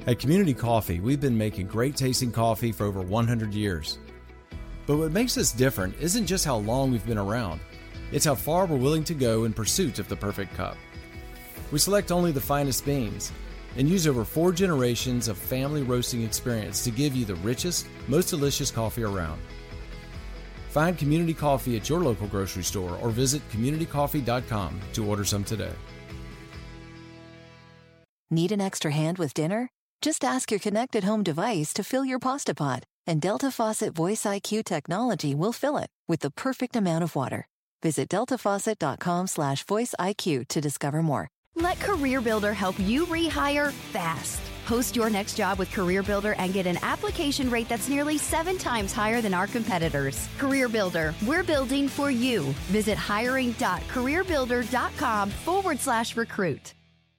At Community Coffee, we've been making great tasting coffee for over 100 years. But what makes us different isn't just how long we've been around, it's how far we're willing to go in pursuit of the perfect cup. We select only the finest beans and use over 4 generations of family roasting experience to give you the richest, most delicious coffee around. Find Community Coffee at your local grocery store or visit communitycoffee.com to order some today. Need an extra hand with dinner? Just ask your connected home device to fill your pasta pot, and Delta Faucet Voice IQ technology will fill it with the perfect amount of water. Visit deltafaucet.com/voice IQ to discover more. Let CareerBuilder help you rehire fast. Post your next job with CareerBuilder and get an application rate that's nearly 7 times higher than our competitors. CareerBuilder, we're building for you. Visit hiring.careerbuilder.com/recruit.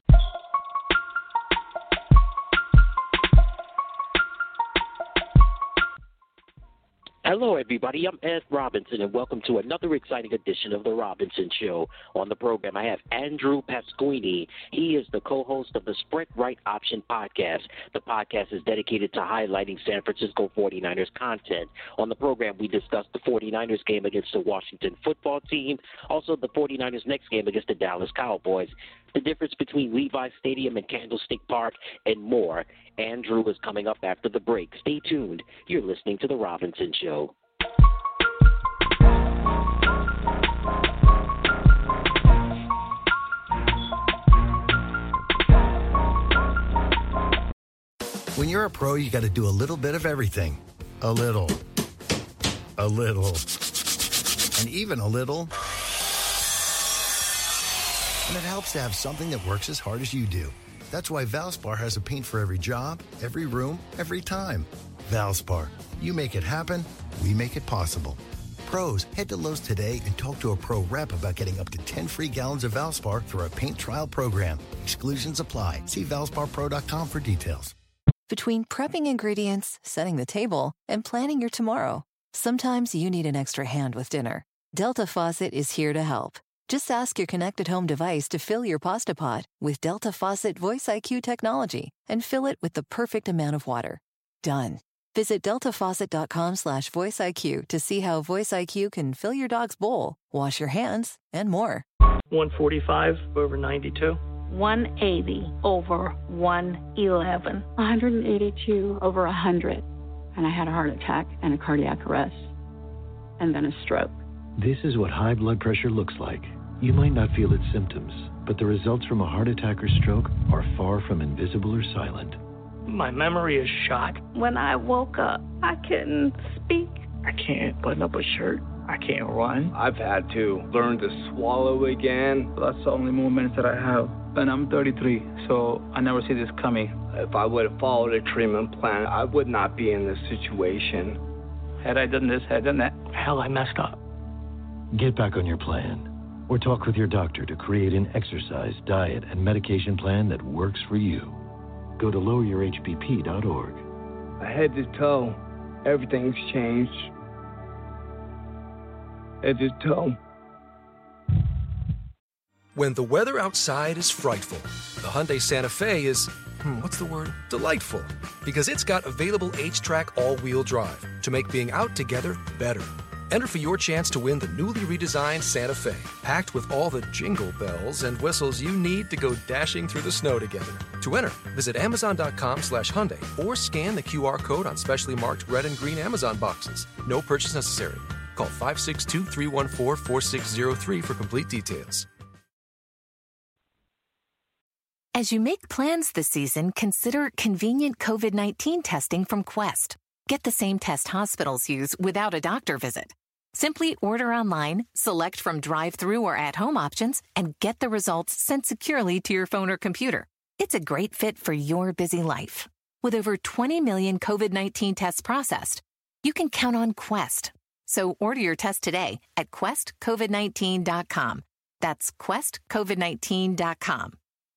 Hello, everybody. I'm Ed Robinson, and welcome to another exciting edition of The Robinson Show. On the program, I have Andrew Pasquini. He is the co-host of the Spread Right Option podcast. The podcast is dedicated to highlighting San Francisco 49ers content. On the program, we discuss the 49ers game against the Washington football team, also the 49ers' next game against the Dallas Cowboys, the difference between Levi's Stadium and Candlestick Park, and more. Andrew is coming up after the break. Stay tuned. You're listening to The Robinson Show. When you're a pro, you got to do a little bit of everything. A little. And even a little. And it helps to have something that works as hard as you do. That's why Valspar has a paint for every job, every room, every time. Valspar. You make it happen, we make it possible. Pros, head to Lowe's today and talk to a pro rep about getting up to 10 free gallons of Valspar through our paint trial program. Exclusions apply. See ValsparPro.com for details. Between prepping ingredients, setting the table, and planning your tomorrow, sometimes you need an extra hand with dinner. Delta Faucet is here to help. Just ask your connected home device to fill your pasta pot with Delta Faucet Voice IQ technology and fill it with the perfect amount of water. Done. Visit deltafaucet.com/voice IQ to see how Voice IQ can fill your dog's bowl, wash your hands, and more. 145 over 92. 180 over 111. 182 over 100. And I had a heart attack and a cardiac arrest. And then a stroke. This is what high blood pressure looks like. You might not feel its symptoms, but the results from a heart attack or stroke are far from invisible or silent. My memory is shot. When I woke up, I couldn't speak. I can't button up a shirt. I can't run. I've had to learn to swallow again. That's the only moments that I have. And I'm 33, so I never see this coming. If I would have followed a treatment plan, I would not be in this situation. Had I done this, had I done that, Hell, I messed up. Get back on your plan, or talk with your doctor to create an exercise, diet, and medication plan that works for you. Go to loweryourhbp.org. head to toe, everything's changed. Head to toe. When the weather outside is frightful, the Hyundai Santa Fe is, delightful. Because it's got available H-Track all-wheel drive to make being out together better. Enter for your chance to win the newly redesigned Santa Fe, packed with all the jingle bells and whistles you need to go dashing through the snow together. To enter, visit Amazon.com/Hyundai or scan the QR code on specially marked red and green Amazon boxes. No purchase necessary. Call 562-314-4603 for complete details. As you make plans this season, consider convenient COVID-19 testing from Quest. Get the same test hospitals use without a doctor visit. Simply order online, select from drive-through or at-home options, and get the results sent securely to your phone or computer. It's a great fit for your busy life. With over 20 million COVID-19 tests processed, you can count on Quest. So order your test today at questcovid19.com. That's questcovid19.com.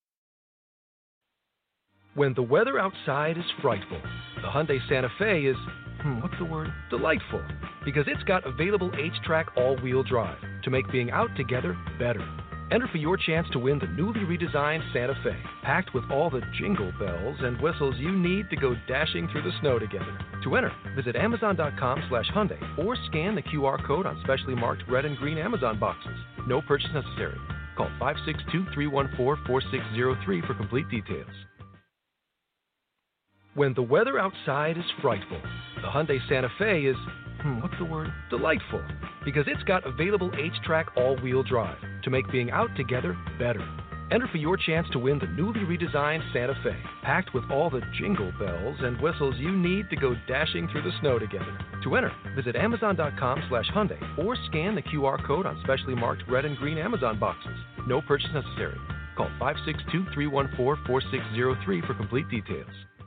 When the weather outside is frightful, the Hyundai Santa Fe is, delightful. Because it's got available H-Track all-wheel drive to make being out together better. Enter for your chance to win the newly redesigned Santa Fe, packed with all the jingle bells and whistles you need to go dashing through the snow together. To enter, visit Amazon.com/Hyundai or scan the QR code on specially marked red and green Amazon boxes. No purchase necessary. Call 562-314-4603 for complete details. When the weather outside is frightful, the Hyundai Santa Fe is, delightful. Because it's got available H-Track all-wheel drive to make being out together better. Enter for your chance to win the newly redesigned Santa Fe, packed with all the jingle bells and whistles you need to go dashing through the snow together. To enter, visit Amazon.com/Hyundai or scan the QR code on specially marked red and green Amazon boxes. No purchase necessary. Call 562-314-4603 for complete details.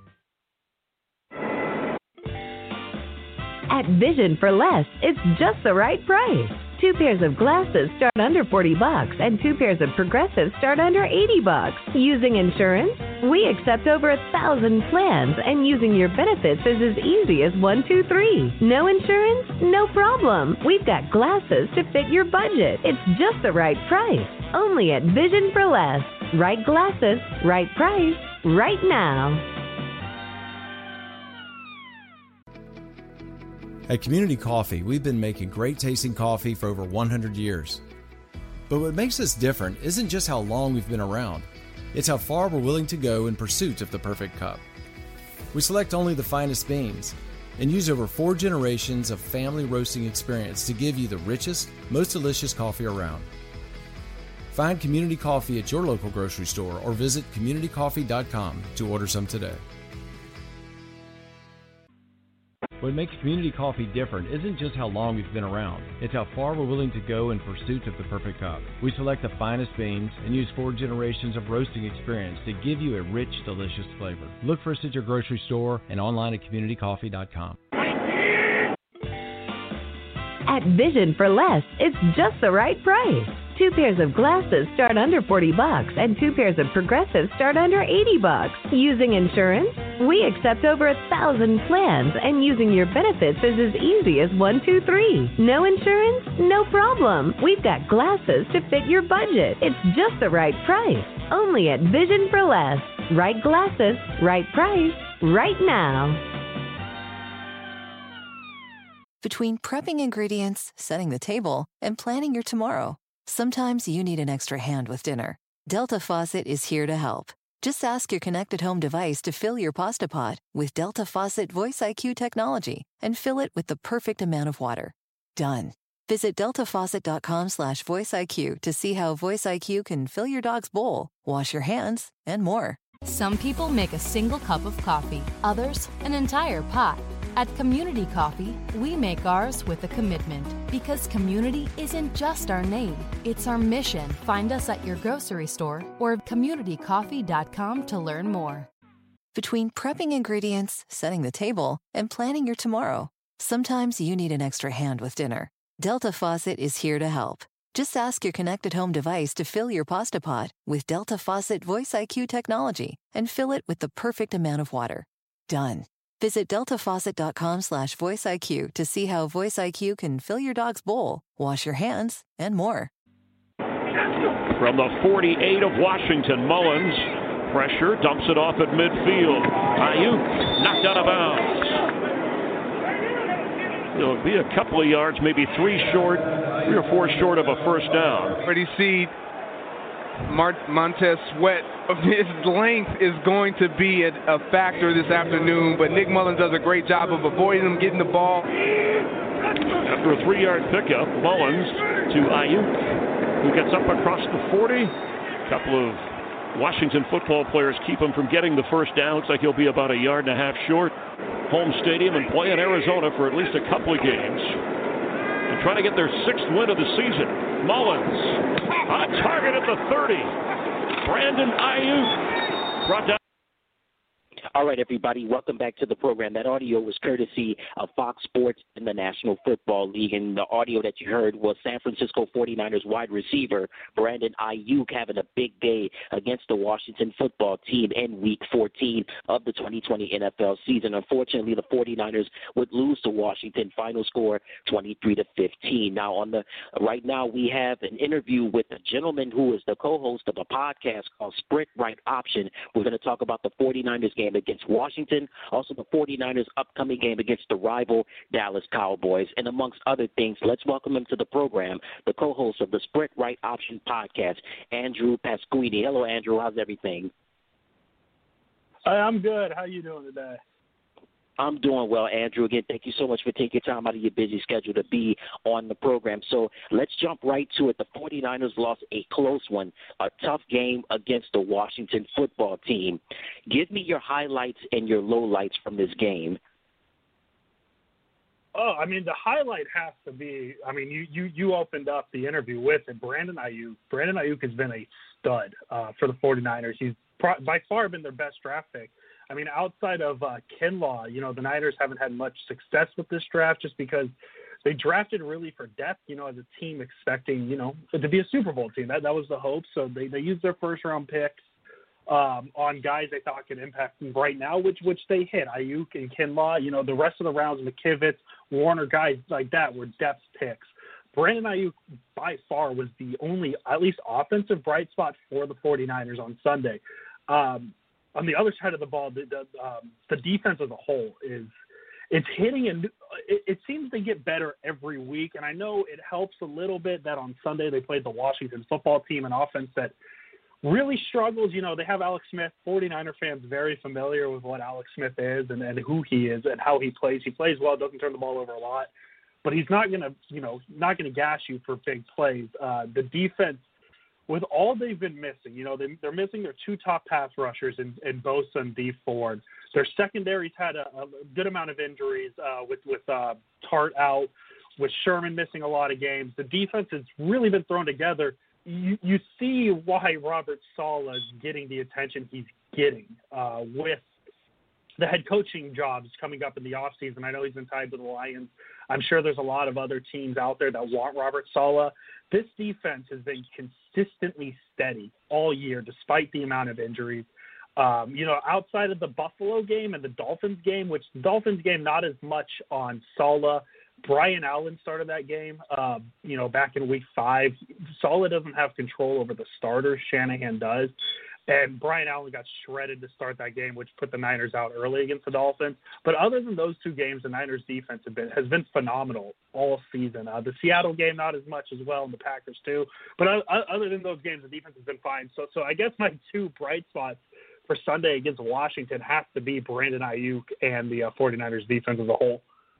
At Vision for Less, it's just the right price. 2 pairs of glasses start under $40 and 2 pairs of progressives start under $80. Using insurance? We accept over 1,000 plans, and using your benefits is as easy as 1, 2, 3. No insurance? No problem. We've got glasses to fit your budget. It's just the right price. Only at Vision for Less. Right glasses, right price, right now. At Community Coffee, we've been making great tasting coffee for over 100 years. But what makes us different isn't just how long we've been around, it's how far we're willing to go in pursuit of the perfect cup. We select only the finest beans and use over 4 generations of family roasting experience to give you the richest, most delicious coffee around. Find Community Coffee at your local grocery store or visit communitycoffee.com to order some today. What makes Community Coffee different isn't just how long we've been around, it's how far we're willing to go in pursuit of the perfect cup. We select the finest beans and use 4 generations of roasting experience to give you a rich, delicious flavor. Look for us at your grocery store and online at communitycoffee.com. At Vision for Less, it's just the right price. 2 pairs of glasses start under $40 and 2 pairs of progressives start under $80. Using insurance? We accept over 1,000 plans, and using your benefits is as easy as 1, 2, 3. No insurance? No problem. We've got glasses to fit your budget. It's just the right price. Only at Vision for Less. Right glasses, right price, right now. Between prepping ingredients, setting the table, and planning your tomorrow, sometimes you need an extra hand with dinner. Delta Faucet is here to help. Just ask your connected home device to fill your pasta pot with Delta Faucet Voice IQ technology and fill it with the perfect amount of water. Done. Visit deltafaucet.com/voiceIQ to see how Voice IQ can fill your dog's bowl, wash your hands, and more. Some people make a single cup of coffee, others an entire pot. At Community Coffee, we make ours with a commitment, because community isn't just our name, it's our mission. Find us at your grocery store or communitycoffee.com to learn more. Between prepping ingredients, setting the table, and planning your tomorrow, sometimes you need an extra hand with dinner. Delta Faucet is here to help. Just ask your connected home device to fill your pasta pot with Delta Faucet Voice IQ technology and fill it with the perfect amount of water. Done. Visit deltafaucet.com/voiceIQ to see how Voice IQ can fill your dog's bowl, wash your hands, and more. From the 48 of Washington, Mullins, pressure, dumps it off at midfield. Ayuk knocked out of bounds. It'll be a couple of yards, maybe 3 or 4 short of a first down. Already see Montez Sweat. His length is going to be a factor this afternoon, but Nick Mullins does a great job of avoiding him getting the ball. After a 3-yard pickup, Mullins to Ayuk, who gets up across the 40. A couple of Washington football players keep him from getting the first down. Looks like he'll be about 1.5 yards short. Home stadium and play in Arizona for at least a couple of games. And trying to get their 6th win of the season. Mullins on target at the 30. Brandon Ayuk brought down. All right, everybody, welcome back to the program. That audio was courtesy of Fox Sports and the National Football League, and the audio that you heard was San Francisco 49ers wide receiver Brandon Aiyuk having a big day against the Washington football team in Week 14 of the 2020 NFL season. Unfortunately, the 49ers would lose to Washington, final score 23-15. Now, right now we have an interview with a gentleman who is the co-host of a podcast called Sprint Right Option. We're going to talk about the 49ers game against Washington, also the 49ers' upcoming game against the rival Dallas Cowboys, and amongst other things. Let's welcome him to the program, the co-host of the Sprint Right Option podcast, Andrew Pasquini. Hello, Andrew. How's everything? I'm good. How you doing today? I'm doing well, Andrew. Again, thank you so much for taking time out of your busy schedule to be on the program. So let's jump right to it. The 49ers lost a close one, a tough game against the Washington football team. Give me your highlights and your lowlights from this game. Oh, I mean, the highlight has to be, I mean, you opened up the interview with it, Brandon Aiyuk. Brandon Aiyuk has been a stud for the 49ers. He's by far been their best draft pick. I mean, outside of Kinlaw, the Niners haven't had much success with this draft just because they drafted really for depth, as a team expecting, to be a Super Bowl team. That was the hope. So they used their first-round picks on guys they thought could impact them right now, which they hit. Aiyuk and Kinlaw, the rest of the rounds, McKivitz, Warner, guys like that were depth picks. Brandon Aiyuk, by far, was the only, at least offensive bright spot for the 49ers on Sunday. On the other side of the ball, the defense as a whole it's hitting, and it seems they get better every week. And I know it helps a little bit that on Sunday they played the Washington football team, an offense that really struggles. They have Alex Smith. 49er fans very familiar with what Alex Smith is and who he is and how he plays. He plays well, doesn't turn the ball over a lot, but he's not gonna gash you for big plays. The defense, with all they've been missing, they're missing their two top pass rushers in Bosa and Dee Ford. Their secondary's had a good amount of injuries with Tart out, with Sherman missing a lot of games. The defense has really been thrown together. You see why Robert Saleh is getting the attention he's getting with the head coaching jobs coming up in the offseason. I know he's been tied to the Lions. I'm sure there's a lot of other teams out there that want Robert Saleh. This defense has been consistently steady all year, despite the amount of injuries. Outside of the Buffalo game and the Dolphins game, which the Dolphins game not as much on Saleh. Brian Allen started that game, back in Week 5. Saleh doesn't have control over the starters. Shanahan does. And Brian Allen got shredded to start that game, which put the Niners out early against the Dolphins. But other than those two games, the Niners' defense has been phenomenal all season. The Seattle game, not as much as well, and the Packers too. But other than those games, the defense has been fine. So I guess my two bright spots for Sunday against Washington has to be Brandon Aiyuk and the 49ers' defense as a whole.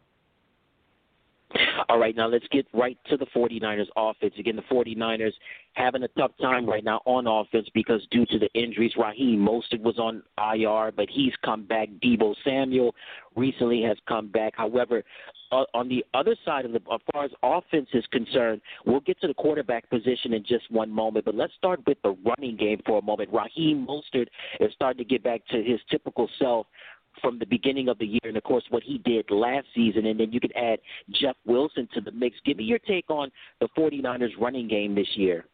All right, now let's get right to the 49ers offense. Again, the 49ers having a tough time right now on offense because due to the injuries, Raheem Mostert was on IR, but he's come back. Deebo Samuel recently has come back. However, on the other side of as far as offense is concerned, we'll get to the quarterback position in just one moment, but let's start with the running game for a moment. Raheem Mostert is starting to get back to his typical self from the beginning of the year, and, of course, what he did last season, and then you could add Jeff Wilson to the mix. Give me your take on the 49ers running game this year.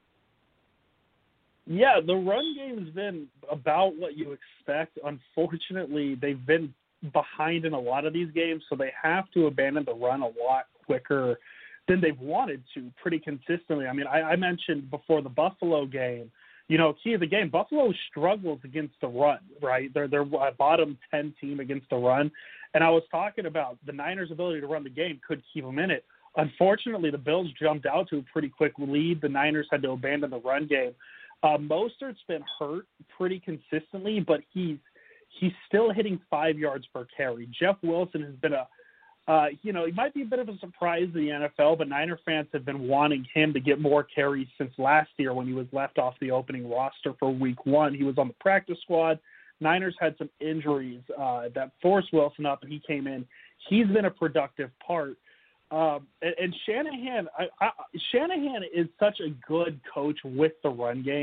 Yeah, the run game has been about what you expect. Unfortunately, they've been behind in a lot of these games, so they have to abandon the run a lot quicker than they've wanted to pretty consistently. I mean, I mentioned before the Buffalo game, key of the game, Buffalo struggles against the run, right? They're a bottom 10 team against the run. And I was talking about the Niners' ability to run the game could keep them in it. Unfortunately, the Bills jumped out to a pretty quick lead. The Niners had to abandon the run game. Mostert's been hurt pretty consistently, but he's still hitting 5 yards per carry. Jeff Wilson has been he might be a bit of a surprise in the NFL, but Niner fans have been wanting him to get more carries since last year when he was left off the opening roster for Week 1. He was on the practice squad. Niners had some injuries that forced Wilson up, and he came in. He's been a productive part. And Shanahan is such a good coach with the run game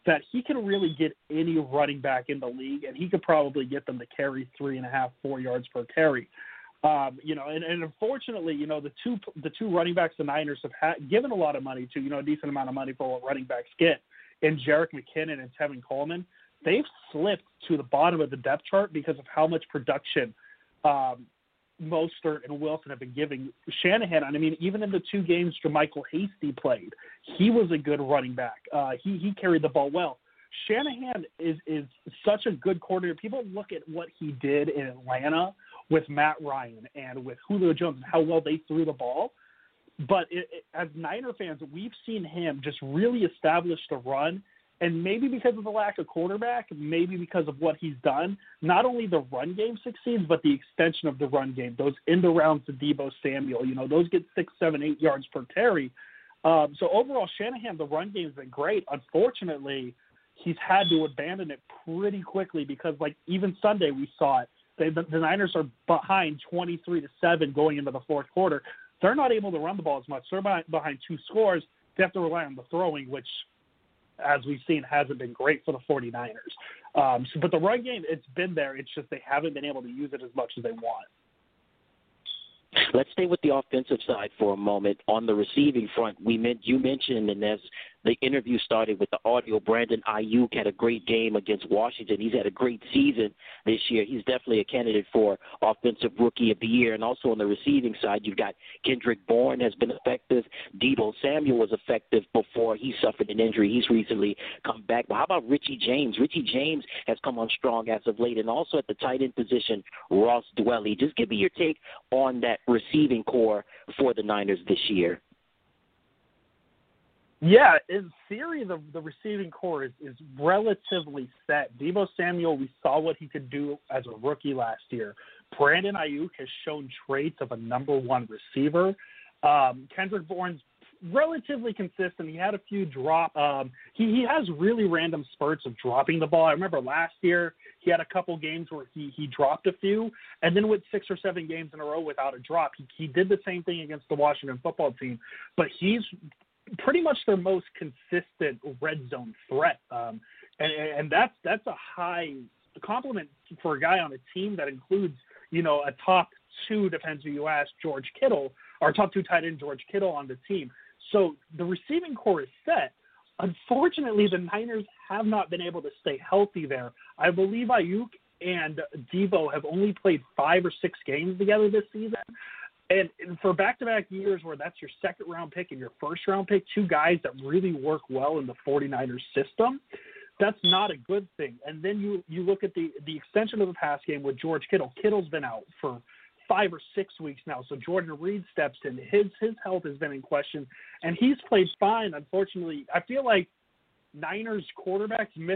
that he can really get any running back in the league, and he could probably get them to carry 3.5, 4 yards per carry. And unfortunately, the two running backs the Niners have given a lot of money to, a decent amount of money for what running backs get, and Jerick McKinnon and Tevin Coleman, they've slipped to the bottom of the depth chart because of how much production Mostert and Wilson have been giving Shanahan. I mean, even in the 2 games JaMychal Hasty played, he was a good running back. He carried the ball well. Shanahan is such a good coordinator. People look at what he did in Atlanta with Matt Ryan and with Julio Jones and how well they threw the ball. But as Niner fans, we've seen him just really establish the run. And maybe because of the lack of quarterback, maybe because of what he's done, not only the run game succeeds, but the extension of the run game, those end arounds to Deebo Samuel, those get 6, 7, 8 yards per carry. So overall, Shanahan, the run game has been great. Unfortunately, he's had to abandon it pretty quickly because, even Sunday we saw it. The Niners are behind 23-7 going into the fourth quarter. They're not able to run the ball as much. They're behind 2 scores. They have to rely on the throwing, which, as we've seen, hasn't been great for the 49ers. But the run game, it's been there. It's just they haven't been able to use it as much as they want. Let's stay with the offensive side for a moment. On the receiving front, you mentioned, and as the interview started with the audio, Brandon Ayuk had a great game against Washington. He's had a great season this year. He's definitely a candidate for Offensive Rookie of the Year. And also on the receiving side, you've got Kendrick Bourne has been effective. Deebo Samuel was effective before he suffered an injury. He's recently come back. But how about Richie James? Richie James has come on strong as of late. And also at the tight end position, Ross Dwelley. Just give me your take on that receiving core for the Niners this year. Yeah, in theory, the receiving core is relatively set. Deebo Samuel, we saw what he could do as a rookie last year. Brandon Ayuk has shown traits of a number 1 receiver. Kendrick Bourne's relatively consistent. He had a few drop. He has really random spurts of dropping the ball. I remember last year he had a couple games where he dropped a few, and then with 6 or 7 games in a row without a drop. He did the same thing against the Washington football team, but he's pretty much their most consistent red zone threat. And that's a high compliment for a guy on a team that includes, a top 2, depends who you ask, George Kittle, or top 2 tight end George Kittle on the team. So the receiving core is set. Unfortunately, the Niners have not been able to stay healthy there. I believe Ayuk and Deebo have only played 5 or 6 games together this season. And for back-to-back years where that's your second-round pick and your first-round pick, 2 guys that really work well in the 49ers system, that's not a good thing. And then you look at the extension of the pass game with George Kittle. Kittle's been out for 5 or 6 weeks now, so Jordan Reed steps in. His health has been in question, and he's played fine. Unfortunately, I feel like Niners quarterbacks miss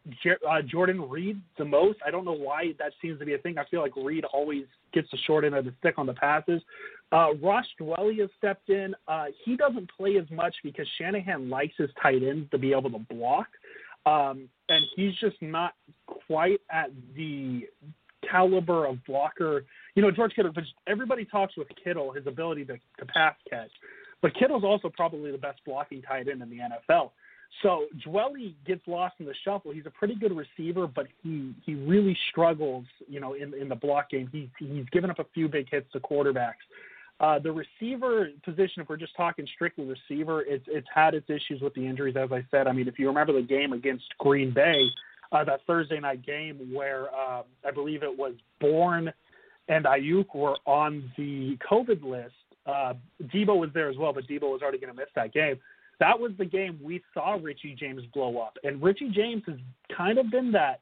Jordan Reed the most. I don't know why that seems to be a thing. I feel like Reed always gets the short end of the stick on the passes. Ross Dwelley has stepped in. He doesn't play as much because Shanahan likes his tight ends to be able to block, and he's just not quite at the caliber of blocker. George Kittle, everybody talks with Kittle, his ability to pass catch, but Kittle's also probably the best blocking tight end in the NFL. So Dwelley gets lost in the shuffle. He's a pretty good receiver, but he really struggles, in the block game. He's given up a few big hits to quarterbacks. The receiver position, if we're just talking strictly receiver, it's had its issues with the injuries, as I said. I mean, if you remember the game against Green Bay, that Thursday night game where I believe it was Bourne and Ayuk were on the COVID list. Deebo was there as well, but Deebo was already going to miss that game. That was the game we saw Richie James blow up. And Richie James has kind of been that,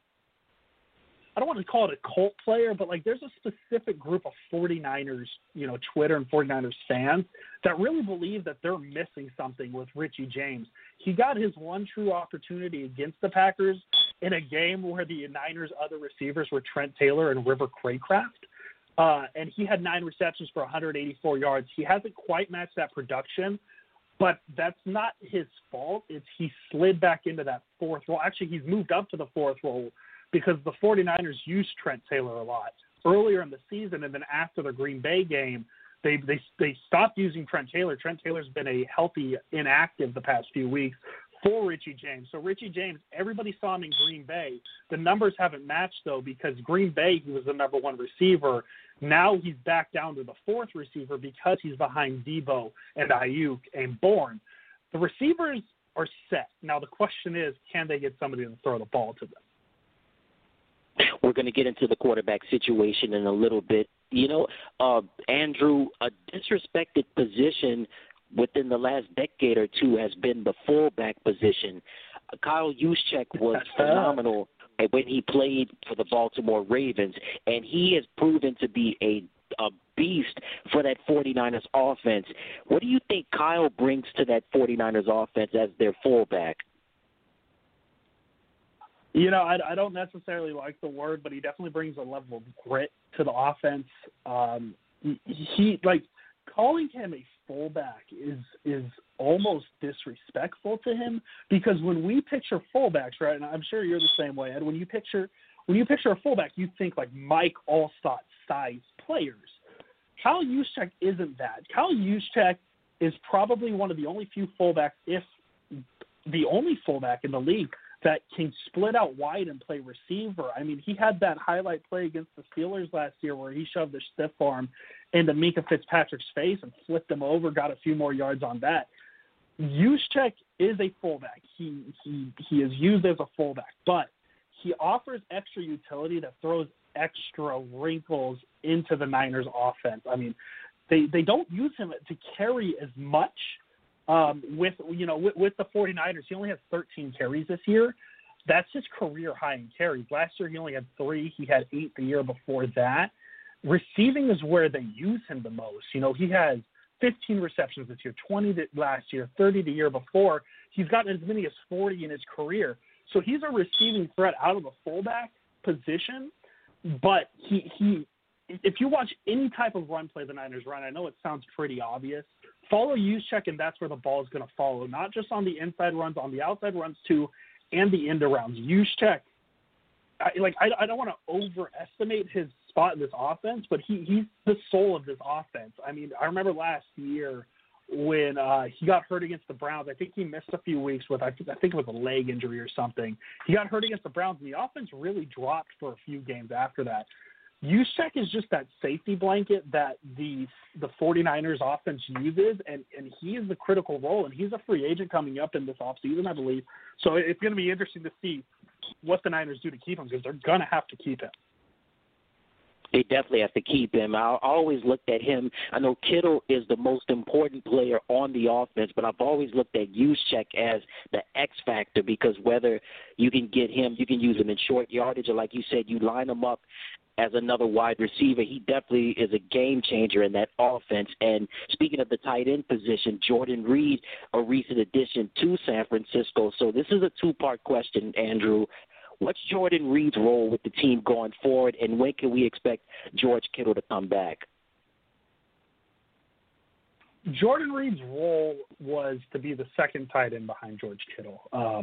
I don't want to call it a cult player, but there's a specific group of 49ers, Twitter and 49ers fans that really believe that they're missing something with Richie James. He got his one true opportunity against the Packers in a game where the Niners' other receivers were Trent Taylor and River Craycraft. And he had 9 receptions for 184 yards. He hasn't quite matched that production, but that's not his fault. He slid back into that 4th role. Actually, he's moved up to the 4th role because the 49ers used Trent Taylor a lot earlier in the season, and then after the Green Bay game, they stopped using Trent Taylor. Trent Taylor's been a healthy inactive the past few weeks. for Richie James. So Richie James, everybody saw him in Green Bay. The numbers haven't matched, though, because Green Bay, he was the number one receiver. Now he's back down to the fourth receiver because he's behind Debo and Ayuk and Bourne. The receivers are set. Now the question is, can they get somebody to throw the ball to them? We're going to get into the quarterback situation in a little bit. You know, Andrew, a disrespected position within the last decade or two has been the fullback position. Kyle Juszczyk was phenomenal when he played for the Baltimore Ravens, and he has proven to be a beast for that 49ers offense. What do you think Kyle brings to that 49ers offense as their fullback? You know, I don't necessarily like the word, but he definitely brings a level of grit to the offense. He calling him a fullback is almost disrespectful to him, because when we picture fullbacks, right, and I'm sure you're the same way, Ed, when you picture a fullback, you think like Mike Allstott size players. Kyle Juszczyk isn't that. Kyle Juszczyk is probably one of the only few fullbacks, if the only fullback in the league, that can split out wide and play receiver. I mean, he had that highlight play against the Steelers last year where he shoved the stiff arm into Minkah Fitzpatrick's face and flipped him over, got a few more yards on that. Juszczyk is a fullback. He is used as a fullback, but he offers extra utility that throws extra wrinkles into the Niners offense. I mean, they don't use him to carry as much. With the 49ers, he only has 13 carries this year. That's his career high in carries. Last year he only had 3. He had 8 the year before that. Receiving is where they use him the most. You know, he has 15 receptions this year, 20 last year, 30 the year before. He's gotten as many as 40 in his career. So he's a receiving threat out of the fullback position. But he if you watch any type of run play the Niners run, I know it sounds pretty obvious, follow Juszczyk, and that's where the ball is going to follow, not just on the inside runs, on the outside runs too, and the end arounds. Juszczyk, I don't want to overestimate his spot in this offense, but he's the soul of this offense. I mean, I remember last year when he got hurt against the Browns. I think he missed a few weeks with, I think it was a leg injury or something. He got hurt against the Browns, and the offense really dropped for a few games after that. Juszczyk is just that safety blanket that the 49ers offense uses, and he is the critical role, and he's a free agent coming up in this offseason, I believe. So it's going to be interesting to see what the Niners do to keep him, because they're going to have to keep him. They definitely have to keep him. I always looked at him. I know Kittle is the most important player on the offense, but I've always looked at Juszczyk as the X factor, because whether you can get him, you can use him in short yardage, or like you said, you line him up as another wide receiver. He definitely is a game changer in that offense. And speaking of the tight end position, Jordan Reed, a recent addition to San Francisco. So this is a two-part question, Andrew. What's Jordan Reed's role with the team going forward, and when can we expect George Kittle to come back? Jordan Reed's role was to be the second tight end behind George Kittle.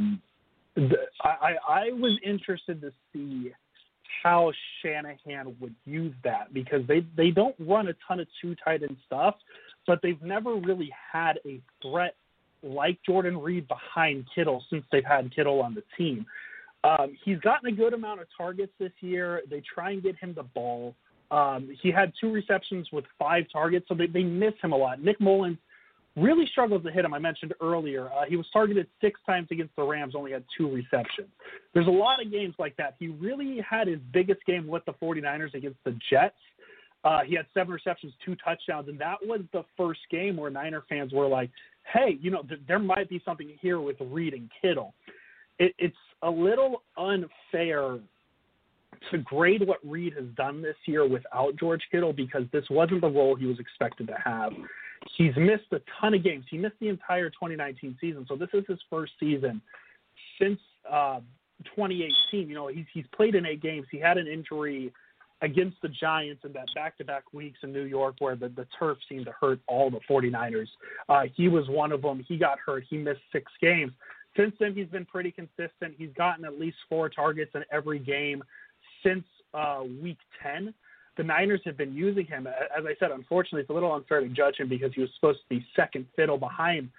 I was interested to see how Shanahan would use that, because they don't run a ton of two tight end stuff, but they've never really had a threat like Jordan Reed behind Kittle since they've had Kittle on the team. He's gotten a good amount of targets this year. They try and get him the ball. He had 2 receptions with 5 targets, so they miss him a lot. Nick Mullins really struggles to hit him. I mentioned earlier, he was targeted 6 times against the Rams, only had 2 receptions. There's a lot of games like that. He really had his biggest game with the 49ers against the Jets. He had 7 receptions, 2 touchdowns, and that was the first game where Niner fans were like, hey, there might be something here with Reed and Kittle. It's a little unfair to grade what Reed has done this year without George Kittle, because this wasn't the role he was expected to have. He's missed a ton of games. He missed the entire 2019 season, so this is his first season since 2018. He's played in 8 games. He had an injury against the Giants in that back-to-back weeks in New York where the turf seemed to hurt all the 49ers. He was one of them. He got hurt. He missed 6 games. Since then, he's been pretty consistent. He's gotten at least 4 targets in every game since Week 10. The Niners have been using him. As I said, unfortunately, it's a little unfair to judge him because he was supposed to be second fiddle behind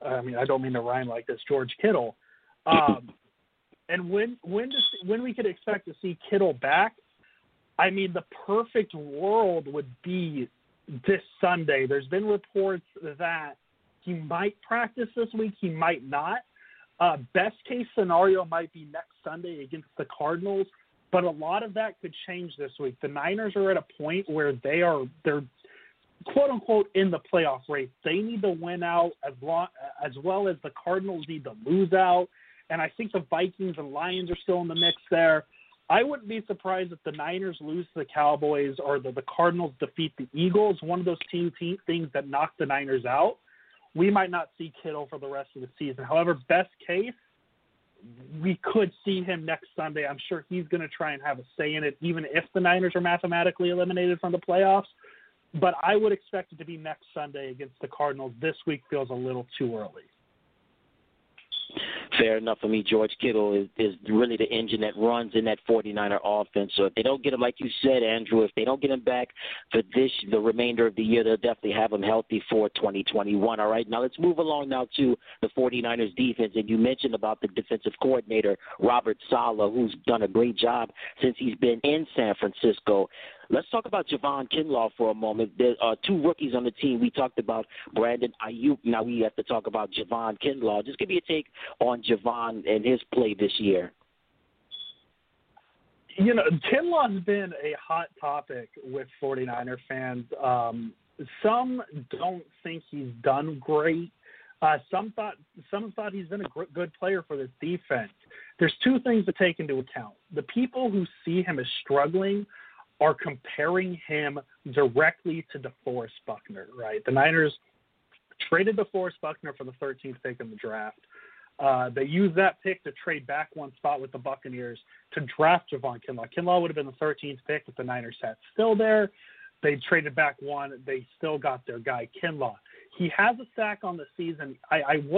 I mean, I don't mean to rhyme like this, George Kittle. And when we could expect to see Kittle back, I mean, the perfect world would be this Sunday. There's been reports that he might practice this week. He might not. Best case scenario might be next Sunday against the Cardinals, but a lot of that could change this week. The Niners are at a point where they're quote unquote in the playoff race. They need to win out as well as the Cardinals need to lose out. And I think the Vikings and Lions are still in the mix there. I wouldn't be surprised if the Niners lose to the Cowboys or the Cardinals defeat the Eagles, one of those two things that knock the Niners out. We might not see Kittle for the rest of the season. However, best case, we could see him next Sunday. I'm sure he's going to try and have a say in it, even if the Niners are mathematically eliminated from the playoffs. But I would expect it to be next Sunday against the Cardinals. This week feels a little too early. Fair enough for me. George Kittle is really the engine that runs in that 49er offense. So if they don't get him, like you said, Andrew, if they don't get him back for the remainder of the year, they'll definitely have him healthy for 2021. All right, now let's move along now to the 49ers defense. And you mentioned about the defensive coordinator, Robert Saleh, who's done a great job since he's been in San Francisco. Let's talk about Javon Kinlaw for a moment. There are two rookies on the team. We talked about Brandon Ayuk. Now we have to talk about Javon Kinlaw. Just give me a take on Javon and his play this year. You know, Kinlaw's been a hot topic with 49er fans. Some don't think he's done great. Some thought he's been a good player for this defense. There's two things to take into account. The people who see him as struggling are comparing him directly to DeForest Buckner, right? The Niners traded DeForest Buckner for the 13th pick in the draft. They used that pick to trade back one spot with the Buccaneers to draft Javon Kinlaw. Kinlaw would have been the 13th pick if the Niners had still there. They traded back one. They still got their guy, Kinlaw. He has a sack on the season. He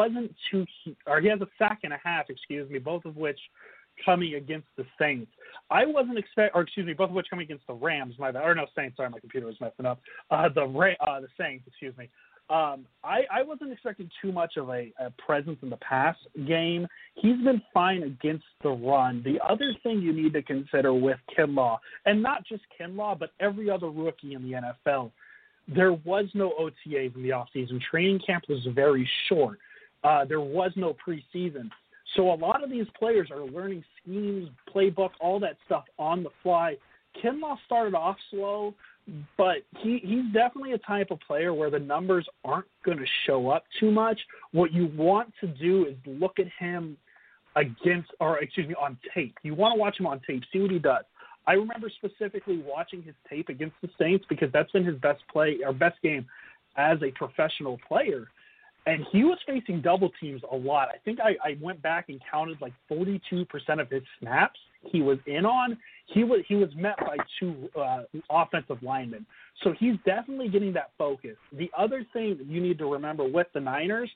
has a sack and a half, both of which coming against the Saints. Both of which coming against the Rams. Saints. Sorry, my computer was messing up. The Saints. I wasn't expecting too much of a presence in the pass game. He's been fine against the run. The other thing you need to consider with Kinlaw, and not just Kinlaw, but every other rookie in the NFL, there was no OTAs in the offseason. Training camp was very short. There was no preseason. So a lot of these players are learning schemes, playbook, all that stuff on the fly. Kinlaw started off slow, but he's definitely a type of player where the numbers aren't going to show up too much. What you want to do is look at him on tape. You want to watch him on tape, see what he does. I remember specifically watching his tape against the Saints because that's been his best game as a professional player. And he was facing double teams a lot. I think I went back and counted like 42% of his snaps he was in on. He was met by two offensive linemen. So he's definitely getting that focus. The other thing that you need to remember with the Niners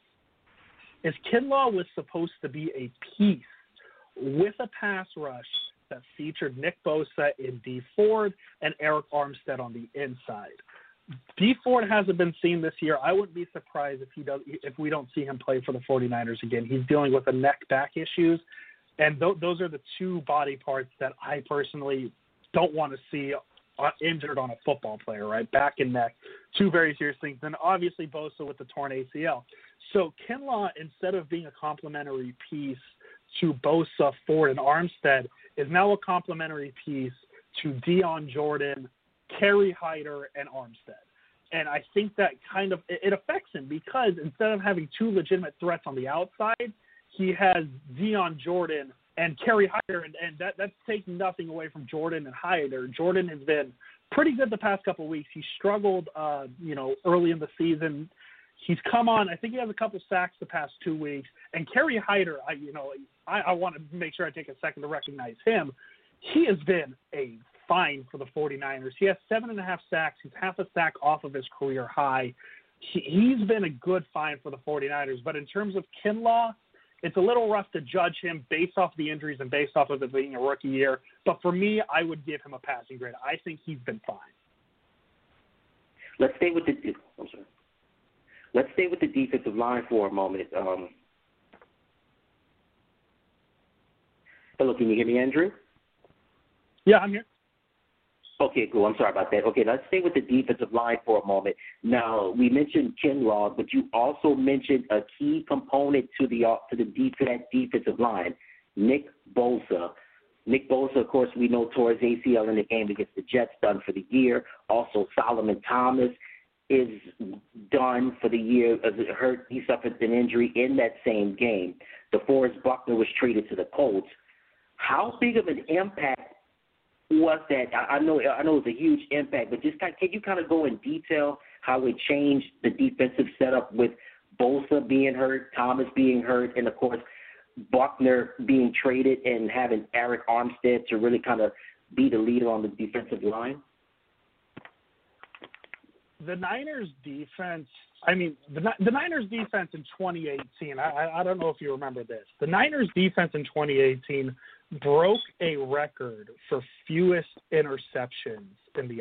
is Kinlaw was supposed to be a piece with a pass rush that featured Nick Bosa and Dee Ford and Eric Armstead on the inside. Dee Ford hasn't been seen this year. I wouldn't be surprised if we don't see him play for the 49ers again. He's dealing with back issues, and those are the two body parts that I personally don't want to see injured on a football player, right? Back and neck, two very serious things. And obviously Bosa with the torn ACL. So Kinlaw, instead of being a complementary piece to Bosa, Ford, and Armstead, is now a complementary piece to Dion Jordan, Kerry Hyder, and Armstead. And I think that kind of it affects him because instead of having two legitimate threats on the outside, he has Dion Jordan and Kerry Hyder, and that's taking nothing away from Jordan and Hyder. Jordan has been pretty good the past couple of weeks. He struggled, early in the season. He's come on. I think he has a couple sacks the past 2 weeks. And Kerry Hyder, I want to make sure I take a second to recognize him. He has been a fine for the 49ers. He has 7.5 sacks. He's half a sack off of his career high. He's been a good find for the 49ers. But in terms of Kinlaw, it's a little rough to judge him based off the injuries and based off of it being a rookie year. But for me, I would give him a passing grade. I think he's been fine. Let's stay with the Let's stay with the defensive line for a moment. Hello, can you hear me, Andrew? Yeah, I'm here. Okay, cool. I'm sorry about that. Okay, let's stay with the defensive line for a moment. Now, we mentioned Kinlaw, but you also mentioned a key component to the defensive line, Nick Bosa. Nick Bosa, of course, we know tore his ACL in the game against the Jets, done for the year. Also, Solomon Thomas is done for the year. He suffered an injury in that same game. DeForest Buckner was traded to the Colts. How big of an impact was that? I know it's a huge impact, but just can you kind of go in detail how it changed the defensive setup with Bosa being hurt, Thomas being hurt, and of course Buckner being traded and having Eric Armstead to really kind of be the leader on the defensive line? The Niners defense, the Niners defense in 2018, I don't know if you remember this. The Niners defense in 2018 broke a record for fewest interceptions in the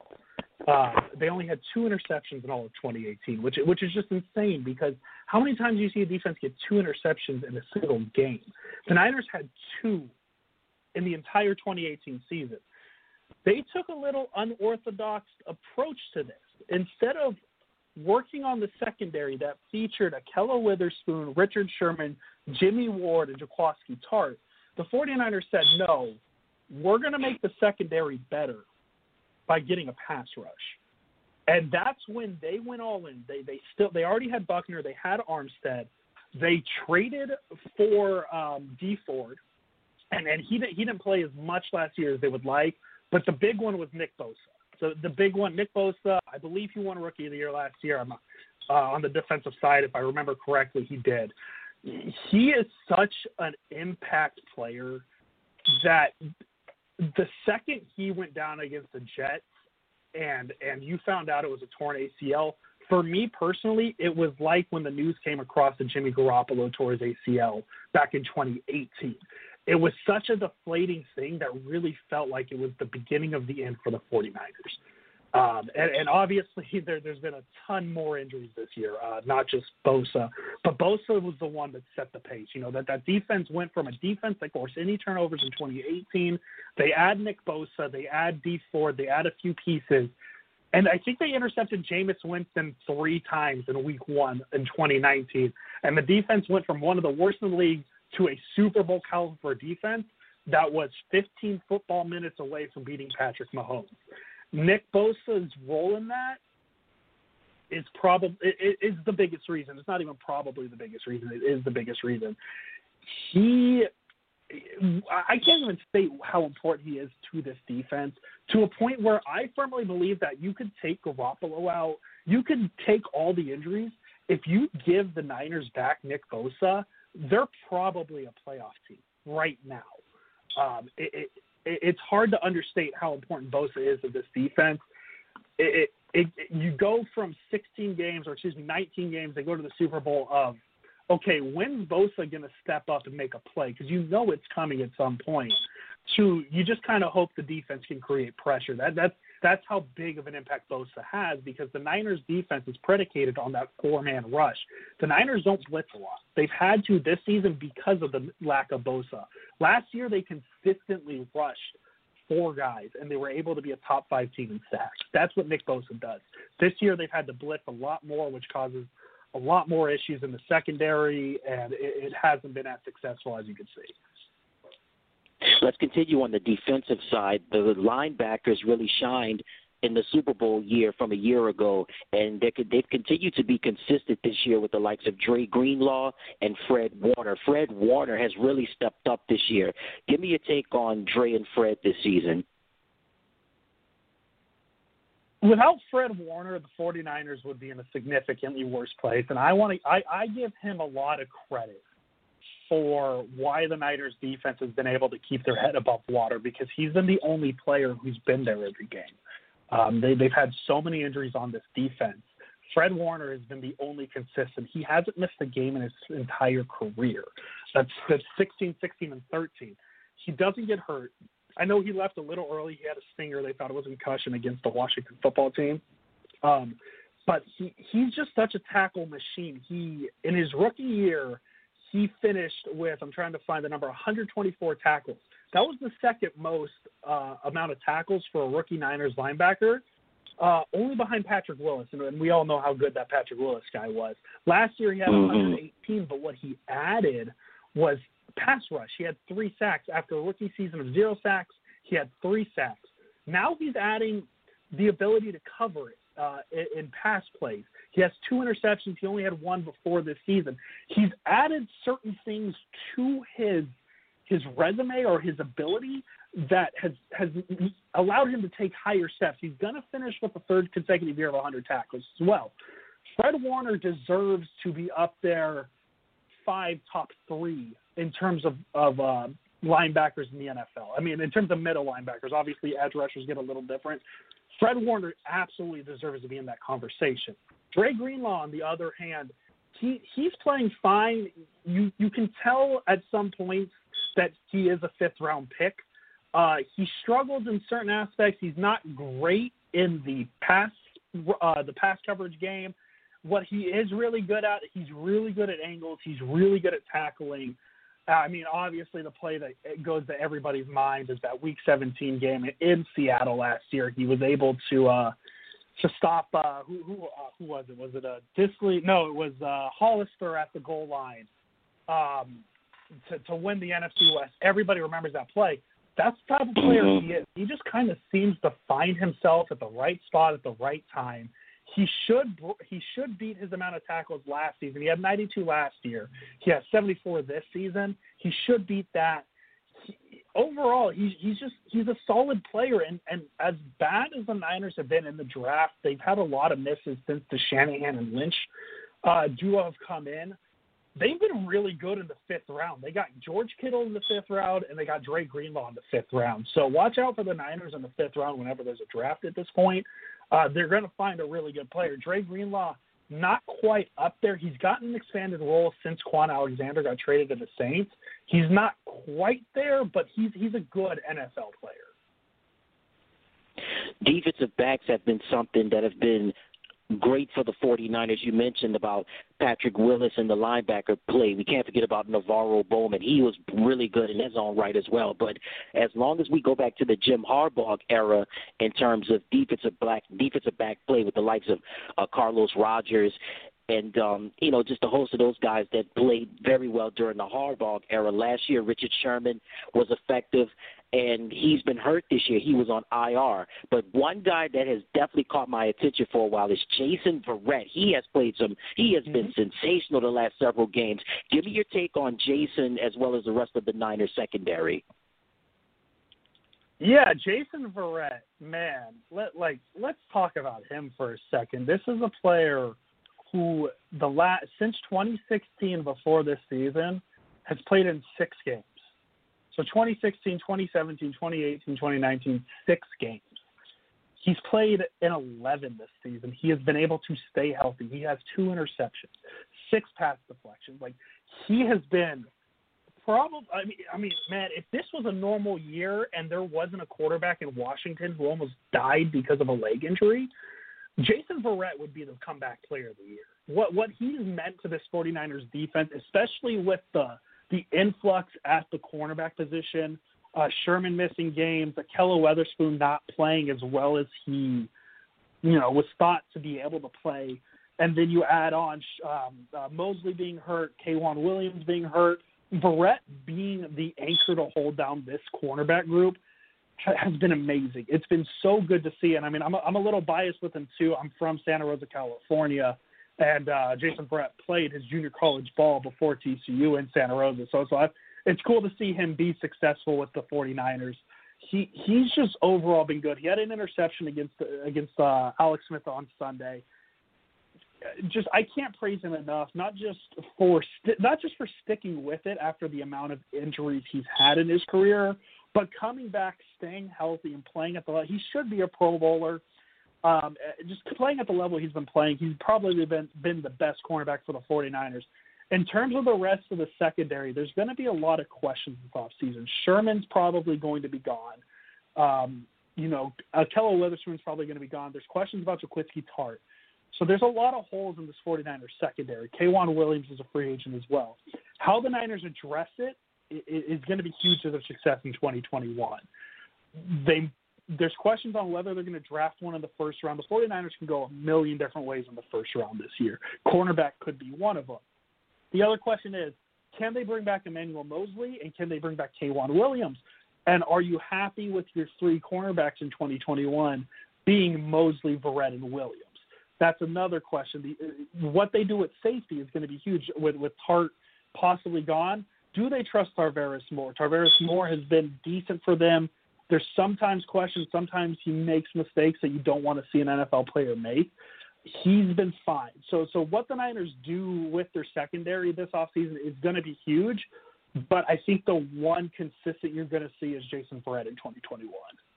NFL. They only had 2 interceptions in all of 2018, which is just insane because how many times do you see a defense get 2 interceptions in a single game? The Niners had 2 in the entire 2018 season. They took a little unorthodox approach to this. Instead of working on the secondary that featured Ahkello Witherspoon, Richard Sherman, Jimmy Ward, and Jaquiski Tartt, the 49ers said, no, we're going to make the secondary better by getting a pass rush. And that's when they went all in. They already had Buckner. They had Armstead. They traded for Dee Ford, and he didn't play as much last year as they would like, but the big one was Nick Bosa. So the big one, Nick Bosa, I believe he won Rookie of the Year last year. On the defensive side, if I remember correctly, he did. He is such an impact player that the second he went down against the Jets and you found out it was a torn ACL, for me personally, it was like when the news came across that Jimmy Garoppolo tore his ACL back in 2018. It was such a deflating thing that really felt like it was the beginning of the end for the 49ers. And obviously there's been a ton more injuries this year, not just Bosa. But Bosa was the one that set the pace. You know, that defense went from a defense that forced any turnovers in 2018. They add Nick Bosa. They add Dee Ford. They add a few pieces. And I think they intercepted Jameis Winston 3 times in week 1 in 2019. And the defense went from one of the worst in the league to a Super Bowl caliber defense that was 15 football minutes away from beating Patrick Mahomes. Nick Bosa's role in that is the biggest reason. It's not even probably the biggest reason. It is the biggest reason. I can't even state how important he is to this defense, to a point where I firmly believe that you could take Garoppolo out. You could take all the injuries. If you give the Niners back Nick Bosa, they're probably a playoff team right now. It's hard to understate how important Bosa is to this defense. You go from 19 games, they go to the Super Bowl of, okay, when's Bosa going to step up and make a play? Because you know it's coming at some point. To you just kind of hope the defense can create pressure. That's how big of an impact Bosa has, because the Niners defense is predicated on that 4-man rush. The Niners don't blitz a lot. They've had to this season because of the lack of Bosa. Last year they consistently rushed 4 guys, and they were able to be a top 5 team in sacks. That's what Nick Bosa does. This year they've had to blitz a lot more, which causes a lot more issues in the secondary, and it hasn't been as successful as you can see. Let's continue on the defensive side. The linebackers really shined in the Super Bowl year from a year ago, and they've continued to be consistent this year with the likes of Dre Greenlaw and Fred Warner. Fred Warner has really stepped up this year. Give me your take on Dre and Fred this season. Without Fred Warner, the 49ers would be in a significantly worse place, and I give him a lot of credit for why the Niners defense has been able to keep their head above water, because he's been the only player who's been there every game. They've had so many injuries on this defense. Fred Warner has been the only consistent. He hasn't missed a game in his entire career. That's 16, 16, and 13. He doesn't get hurt. I know he left a little early. He had a stinger. They thought it was a concussion against the Washington football team. but he's just such a tackle machine. In his rookie year, he finished with, I'm trying to find the number, 124 tackles. That was the second most amount of tackles for a rookie Niners linebacker, only behind Patrick Willis. And we all know how good that Patrick Willis guy was. Last year he had 118, but what he added was pass rush. He had 3 sacks. After a rookie season of 0 sacks, he had 3 sacks. Now he's adding the ability to cover it in pass plays. He has 2 interceptions. He only had 1 before this season. He's added certain things to his resume or his ability that has allowed him to take higher steps. He's going to finish with the 3rd consecutive year of 100 tackles as well. Fred Warner deserves to be up there 5 top 3 in terms of linebackers in the NFL. I mean, in terms of middle linebackers, obviously edge rushers get a little different. Fred Warner absolutely deserves to be in that conversation. Dre Greenlaw, on the other hand, he's playing fine. You can tell at some points that he is a 5th-round pick. He struggles in certain aspects. He's not great in the pass coverage game. What he is really good at, he's really good at angles. He's really good at tackling. I mean, obviously the play that goes to everybody's mind is that Week 17 game in Seattle last year. He was able to stop who was it? Was it Dissly? No, it was Hollister at the goal line to win the NFC West. Everybody remembers that play. That's the type of player he is. He just kind of seems to find himself at the right spot at the right time. He should beat his amount of tackles last season. He had 92 last year. He has 74 this season. He should beat that. Overall, he's a solid player. And as bad as the Niners have been in the draft, they've had a lot of misses since the Shanahan and Lynch duo have come in. They've been really good in the 5th round. They got George Kittle in the 5th round, and they got Dre Greenlaw in the 5th round. So watch out for the Niners in the 5th round whenever there's a draft at this point. They're going to find a really good player. Dre Greenlaw, not quite up there. He's gotten an expanded role since Quan Alexander got traded to the Saints. He's not quite there, but he's a good NFL player. Defensive backs have been something that have been great for the 49ers. You mentioned about Patrick Willis and the linebacker play. We can't forget about Navarro Bowman. He was really good in his own right as well. But as long as we go back to the Jim Harbaugh era in terms of defensive back play with the likes of Carlos Rogers and, just a host of those guys that played very well during the Harbaugh era. Last year, Richard Sherman was effective, and he's been hurt this year. He was on IR. But one guy that has definitely caught my attention for a while is Jason Verrett. He has been sensational the last several games. Give me your take on Jason as well as the rest of the Niners secondary. Yeah, Jason Verrett, man, let's talk about him for a second. This is a player who since 2016 before this season has played in 6 games. So 2016, 2017, 2018, 2019, 6 games. He's played in 11 this season. He has been able to stay healthy. He has 2 interceptions, 6 pass deflections. He has been probably – I mean, man, if this was a normal year and there wasn't a quarterback in Washington who almost died because of a leg injury, Jason Verrett would be the comeback player of the year. What he's meant to this 49ers defense, especially with the influx at the cornerback position, Sherman missing games, Ahkello Witherspoon not playing as well as he, was thought to be able to play. And then you add on Mosley being hurt, K'Wan Williams being hurt, Verrett being the anchor to hold down this cornerback group has been amazing. It's been so good to see. And, I mean, I'm a little biased with him, too. I'm from Santa Rosa, California. And Jason Verrett played his junior college ball before TCU in Santa Rosa. So it's cool to see him be successful with the 49ers. He's just overall been good. He had an interception against Alex Smith on Sunday. I can't praise him enough, not just for sticking with it after the amount of injuries he's had in his career, but coming back, staying healthy, and playing at the level. He should be a Pro Bowler. Just playing at the level he's been playing, he's probably been the best cornerback for the 49ers. In terms of the rest of the secondary, there's going to be a lot of questions this offseason. Sherman's probably going to be gone. Ahkello Witherspoon's probably going to be gone. There's questions about Jaquiski Tartt. So there's a lot of holes in this 49ers secondary. K'Waun Williams is a free agent as well. How the Niners address it is going to be huge to their success in 2021. There's questions on whether they're going to draft one in the first round. The 49ers can go a million different ways in the first round this year. Cornerback could be one of them. The other question is, can they bring back Emmanuel Mosley, and can they bring back K'Waun Williams? And are you happy with your three cornerbacks in 2021 being Mosley, Verrett, and Williams? That's another question. What they do at safety is going to be huge. With Hart possibly gone, do they trust Tarvarius Moore? Tarvarius Moore has been decent for them. There's sometimes questions. Sometimes he makes mistakes that you don't want to see an NFL player make. He's been fine. So what the Niners do with their secondary this offseason is going to be huge. But I think the one consistent you're going to see is Jason Verrett in 2021.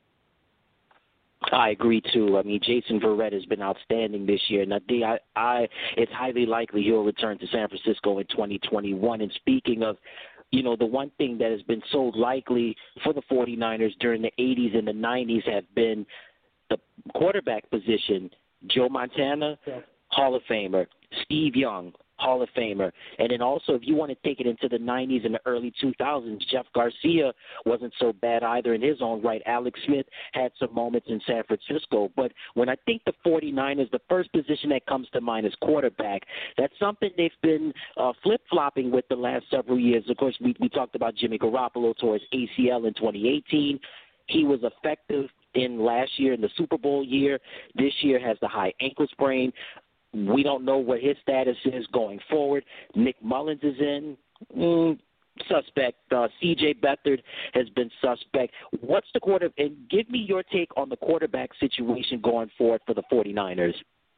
I agree, too. I mean, Jason Verrett has been outstanding this year. And it's highly likely he'll return to San Francisco in 2021. And speaking of, the one thing that has been so likely for the 49ers during the 80s and the 90s have been the quarterback position. Joe Montana, Hall of Famer. Steve Young, Hall of Famer. And then also, if you want to take it into the 90s and the early 2000s, Jeff Garcia wasn't so bad either in his own right. Alex Smith had some moments in San Francisco. But when I think the 49ers, the first position that comes to mind is quarterback. That's something they've been flip-flopping with the last several years. Of course, we talked about Jimmy Garoppolo towards ACL in 2018. He was effective in last year in the Super Bowl year. This year has the high ankle sprain. We don't know what his status is going forward. Nick Mullins is in. Suspect. C.J. Beathard has been suspect. What's the quarterback? And give me your take on the quarterback situation going forward for the 49ers.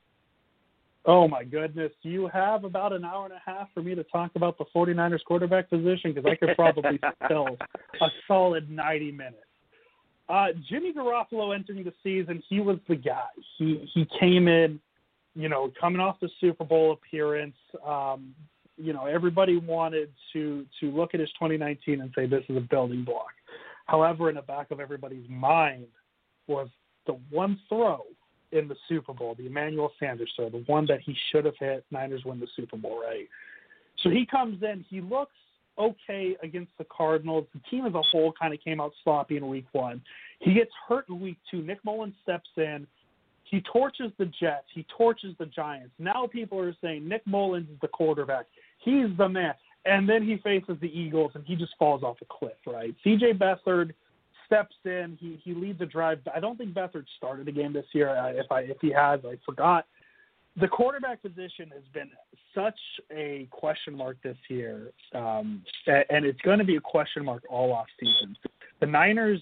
Oh, my goodness. You have about an hour and a half for me to talk about the 49ers quarterback position because I could probably fill a solid 90 minutes. Jimmy Garoppolo entering the season, he was the guy. He came in, coming off the Super Bowl appearance. Everybody wanted to look at his 2019 and say this is a building block. However, in the back of everybody's mind was the one throw in the Super Bowl, the Emmanuel Sanders throw, the one that he should have hit. Niners win the Super Bowl, right? So he comes in. He looks okay against the Cardinals. The team as a whole kind of came out sloppy in week one. He gets hurt in week two. Nick Mullins steps in. He torches the Jets. He torches the Giants. Now people are saying Nick Mullins is the quarterback. He's the man. And then he faces the Eagles, and he just falls off a cliff, right? C.J. Beathard steps in. He leads a drive. I don't think Beathard started a game this year. If he has, I forgot. The quarterback position has been such a question mark this year, and it's going to be a question mark all off season. The Niners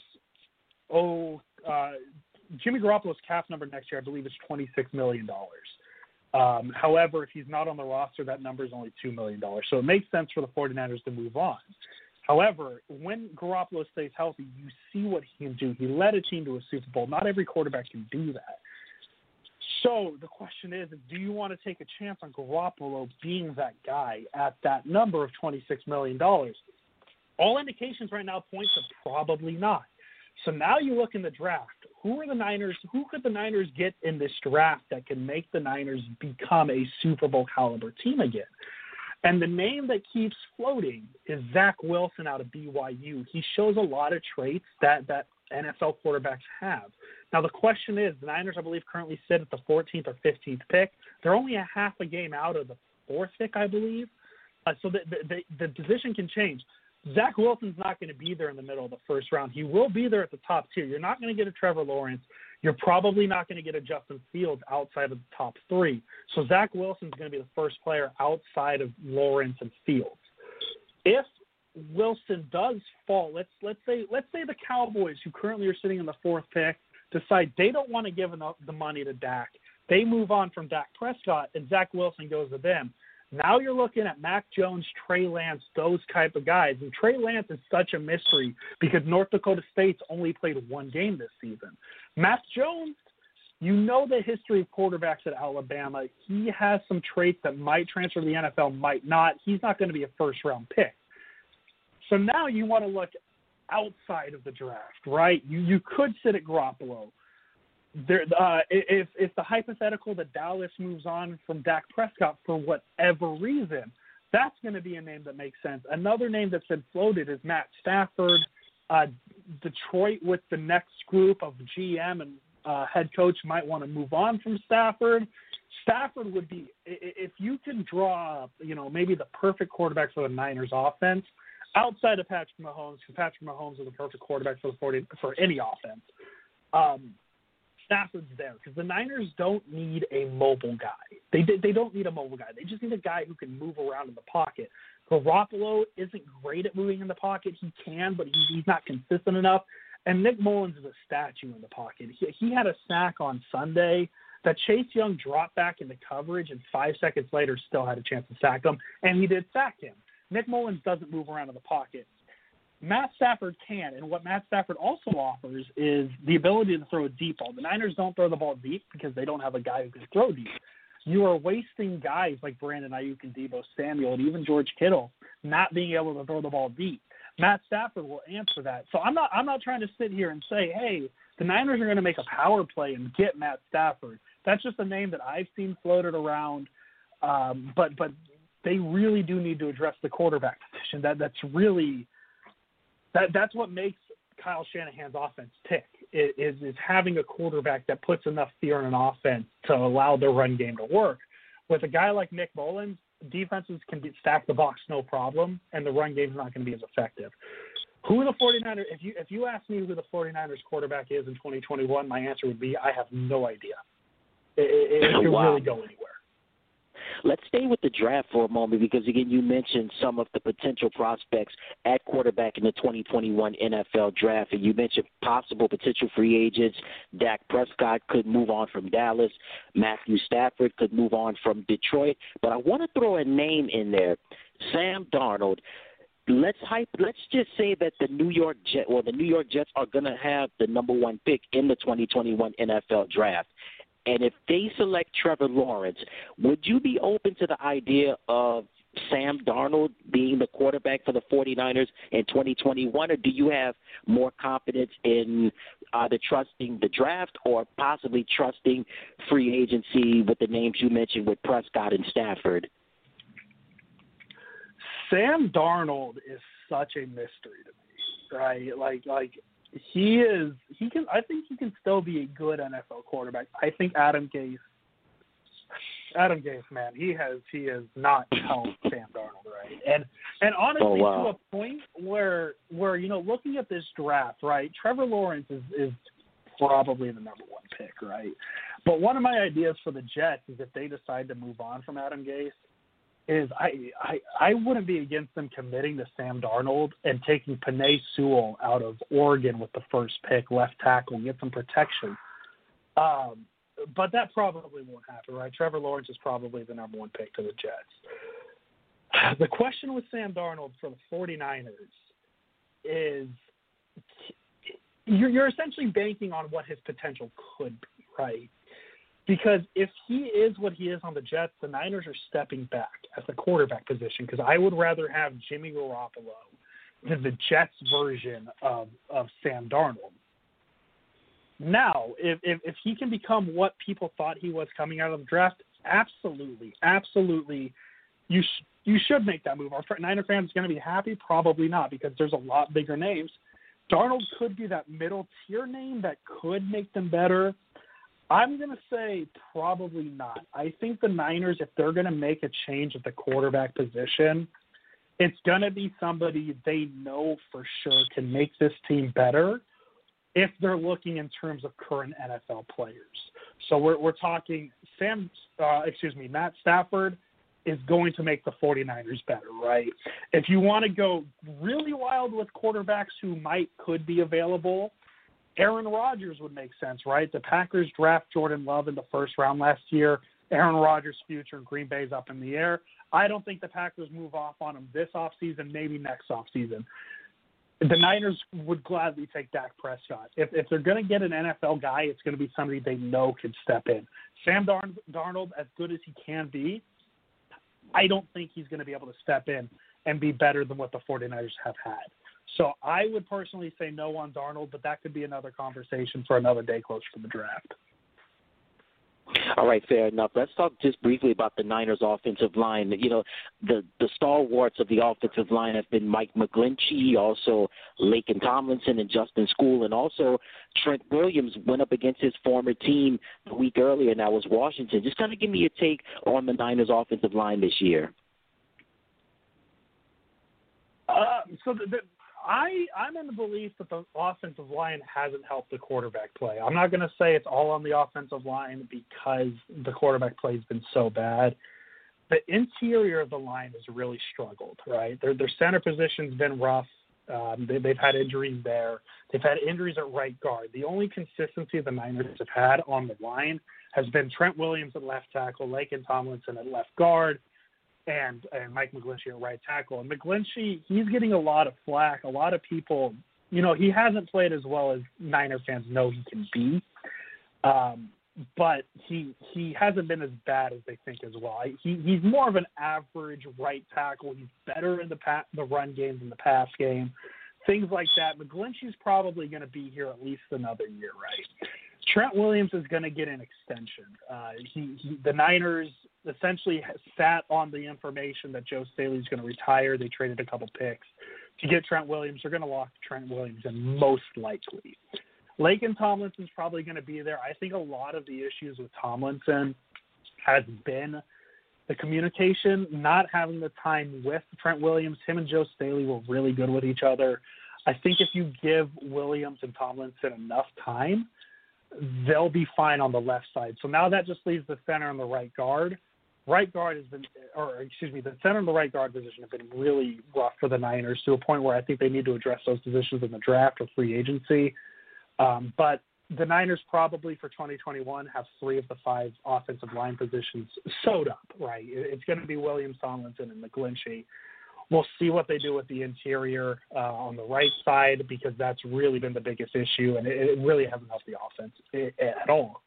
Jimmy Garoppolo's cap number next year, I believe, is $26 million. However, if he's not on the roster, that number is only $2 million. So it makes sense for the 49ers to move on. However, when Garoppolo stays healthy, you see what he can do. He led a team to a Super Bowl. Not every quarterback can do that. So the question is, do you want to take a chance on Garoppolo being that guy at that number of $26 million? All indications right now point to probably not. So now you look in the draft. Who could the Niners get in this draft that can make the Niners become a Super Bowl caliber team again? And the name that keeps floating is Zach Wilson out of BYU. He shows a lot of traits that NFL quarterbacks have. Now, the question is, the Niners, I believe, currently sit at the 14th or 15th pick. They're only a half a game out of the fourth pick, I believe. So the position can change. Zach Wilson's not going to be there in the middle of the first round. He will be there at the top tier. You're not going to get a Trevor Lawrence. You're probably not going to get a Justin Fields outside of the top three. So Zach Wilson's going to be the first player outside of Lawrence and Fields. If Wilson does fall, let's say the Cowboys, who currently are sitting in the fourth pick, decide they don't want to give enough the money to Dak. They move on from Dak Prescott, and Zach Wilson goes to them. Now you're looking at Mac Jones, Trey Lance, those type of guys. And Trey Lance is such a mystery because North Dakota State's only played one game this season. Mac Jones, you know the history of quarterbacks at Alabama. He has some traits that might transfer to the NFL, might not. He's not going to be a first-round pick. So now you want to look outside of the draft, right? You could sit at Garoppolo. if the hypothetical that Dallas moves on from Dak Prescott for whatever reason, that's going to be a name that makes sense. Another name that's been floated is Matt Stafford. Detroit with the next group of GM and head coach might want to move on from Stafford. Stafford would be, if you can draw, maybe the perfect quarterback for the Niners offense outside of Patrick Mahomes, because Patrick Mahomes is the perfect quarterback for any offense. Stafford's there because the Niners don't need a mobile guy. They don't need a mobile guy. They just need a guy who can move around in the pocket. Garoppolo isn't great at moving in the pocket. He can, but he's not consistent enough. And Nick Mullins is a statue in the pocket. He had a sack on Sunday that Chase Young dropped back into coverage, and 5 seconds later still had a chance to sack him, and he did sack him. Nick Mullins doesn't move around in the pocket. Matt Stafford can, and what Matt Stafford also offers is the ability to throw a deep ball. The Niners don't throw the ball deep because they don't have a guy who can throw deep. You are wasting guys like Brandon Ayuk and Deebo Samuel and even George Kittle not being able to throw the ball deep. Matt Stafford will answer that. So I'm not trying to sit here and say, hey, the Niners are going to make a power play and get Matt Stafford. That's just a name that I've seen floated around. But they really do need to address the quarterback position. That's what makes Kyle Shanahan's offense tick, is having a quarterback that puts enough fear in an offense to allow the run game to work. With a guy like Nick Mullins, defenses can stack the box no problem, and the run game is not going to be as effective. Who the 49ers, if you ask me who the 49ers quarterback is in 2021, my answer would be I have no idea. It can really go anywhere. Let's stay with the draft for a moment because, again, you mentioned some of the potential prospects at quarterback in the 2021 NFL draft, and you mentioned possible potential free agents. Dak Prescott could move on from Dallas. Matthew Stafford could move on from Detroit. But I want to throw a name in there, Sam Darnold. Let's just say that the New York Jets are going to have the number one pick in the 2021 NFL draft. And if they select Trevor Lawrence, would you be open to the idea of Sam Darnold being the quarterback for the 49ers in 2021, or do you have more confidence in either trusting the draft or possibly trusting free agency with the names you mentioned with Prescott and Stafford? Sam Darnold is such a mystery to me, right? Like I think he can still be a good NFL quarterback. I think Adam Gase, man, he has not helped Sam Darnold, right? And honestly, to a point where looking at this draft, right, Trevor Lawrence is probably the number one pick, right? But one of my ideas for the Jets is if they decide to move on from Adam Gase, is I wouldn't be against them committing to Sam Darnold and taking Penei Sewell out of Oregon with the first pick, left tackle, and get some protection. But that probably won't happen, right? Trevor Lawrence is probably the number one pick to the Jets. The question with Sam Darnold for the 49ers is you're essentially banking on what his potential could be, right? Because if he is what he is on the Jets, the Niners are stepping back at the quarterback position because I would rather have Jimmy Garoppolo than the Jets version of Sam Darnold. Now, if he can become what people thought he was coming out of the draft, absolutely, you should make that move. Are Niner fans going to be happy? Probably not, because there's a lot bigger names. Darnold could be that middle tier name that could make them better. I'm going to say probably not. I think the Niners, if they're going to make a change at the quarterback position, it's going to be somebody they know for sure can make this team better if they're looking in terms of current NFL players. So we're talking Matt Stafford is going to make the 49ers better, right? If you want to go really wild with quarterbacks who could be available, Aaron Rodgers would make sense, right? The Packers draft Jordan Love in the first round last year. Aaron Rodgers' future in Green Bay is up in the air. I don't think the Packers move off on him this offseason, maybe next offseason. The Niners would gladly take Dak Prescott. If they're going to get an NFL guy, it's going to be somebody they know can step in. Sam Darnold, as good as he can be, I don't think he's going to be able to step in and be better than what the 49ers have had. So I would personally say no on Darnold, but that could be another conversation for another day closer to the draft. All right, fair enough. Let's talk just briefly about the Niners' offensive line. You know, the stalwarts of the offensive line have been Mike McGlinchey, also Laken Tomlinson and Justin School, and also Trent Williams went up against his former team the week earlier, and that was Washington. Just kind of give me your take on the Niners' offensive line this year. I'm in the belief that the offensive line hasn't helped the quarterback play. I'm not going to say it's all on the offensive line because the quarterback play has been so bad. The interior of the line has really struggled, right? Their center position's been rough. They've had injuries there. They've had injuries at right guard. The only consistency the Niners have had on the line has been Trent Williams at left tackle, Laken Tomlinson at left guard, and Mike McGlinchey at right tackle. And McGlinchey, he's getting a lot of flack. A lot of people, you know, he hasn't played as well as Niner fans know he can be. But he hasn't been as bad as they think as well. He's more of an average right tackle. He's better in the run game than the pass game, things like that. McGlinchey's probably going to be here at least another year, right? Trent Williams is going to get an extension. The Niners essentially sat on the information that Joe Staley's going to retire. They traded a couple picks to get Trent Williams. They're going to lock Trent Williams in most likely. Laken Tomlinson's probably going to be there. I think a lot of the issues with Tomlinson has been the communication, not having the time with Trent Williams. Him and Joe Staley were really good with each other. I think if you give Williams and Tomlinson enough time, they'll be fine on the left side. So now that just leaves the center and the right guard. The center and the right guard position have been really rough for the Niners to a point where I think they need to address those positions in the draft or free agency. But the Niners probably for 2021 have 3 of the 5 offensive line positions sewed up, right? It's going to be Williams, Tomlinson, and McGlinchey. We'll see what they do with the interior on the right side because that's really been the biggest issue, and it really hasn't helped the offense at all.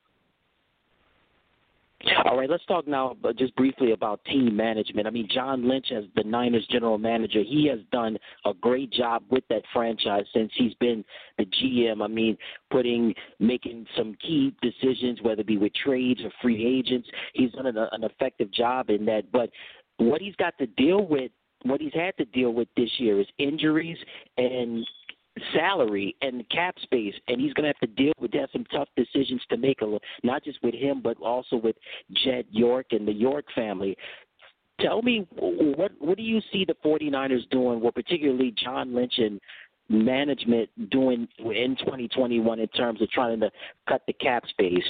All right, let's talk now just briefly about team management. I mean, John Lynch, as the Niners general manager, he has done a great job with that franchise since he's been the GM. I mean, making some key decisions, whether it be with trades or free agents. He's done an effective job in that. But what he's had to deal with this year is injuries and salary and cap space, and he's going to have to deal with some tough decisions to make, not just with him, but also with Jed York and the York family. Tell me, what do you see the 49ers doing, well, particularly John Lynch and management doing in 2021 in terms of trying to cut the cap space?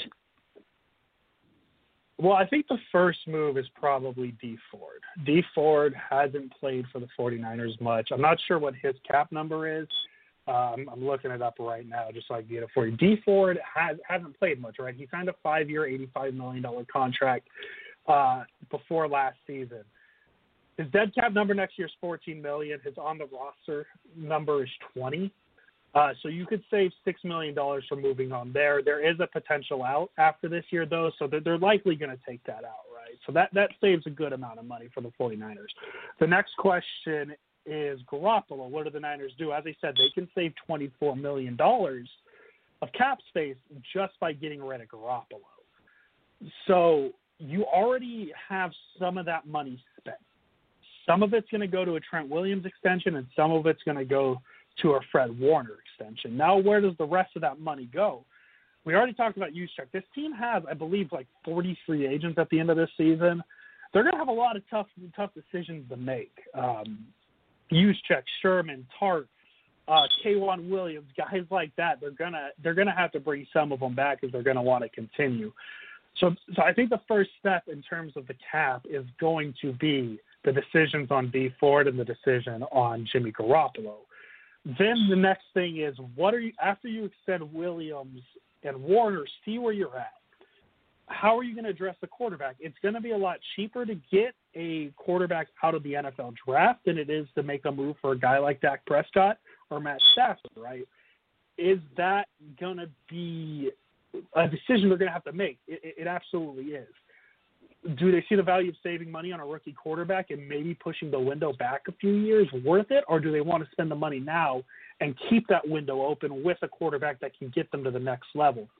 Well, I think the first move is probably Dee Ford. Dee Ford hasn't played for the 49ers much. I'm not sure what his cap number is. I'm looking it up right now just so I can get it for you. Dee Ford hasn't played much, right? He signed a 5-year, $85 million contract before last season. His dead cap number next year is $14 million. His on-the-roster number is $20. So you could save $6 million from moving on there. There is a potential out after this year, though, so they're likely going to take that out, right? So that saves a good amount of money for the 49ers. The next question is Garoppolo. What do the Niners do? As I said, they can save $24 million of cap space just by getting rid of Garoppolo. So you already have some of that money spent. Some of it's going to go to a Trent Williams extension, and some of it's going to go to a Fred Warner extension. Now, where does the rest of that money go? We already talked about Juszczyk. This team has, I believe, like 40 free agents at the end of this season. They're going to have a lot of tough decisions to make. Juszczyk, Sherman, Tart, K'Wan Williams, guys like that. They're gonna have to bring some of them back if they're going to want to continue. So I think the first step in terms of the cap is going to be the decisions on Dee Ford and the decision on Jimmy Garoppolo. Then the next thing is, after you extend Williams and Warner, see where you're at. How are you going to address the quarterback? It's going to be a lot cheaper to get a quarterback out of the NFL draft than it is to make a move for a guy like Dak Prescott or Matt Stafford, right? Is that going to be a decision they're going to have to make? It absolutely is. Do they see the value of saving money on a rookie quarterback and maybe pushing the window back a few years worth it, or do they want to spend the money now and keep that window open with a quarterback that can get them to the next level?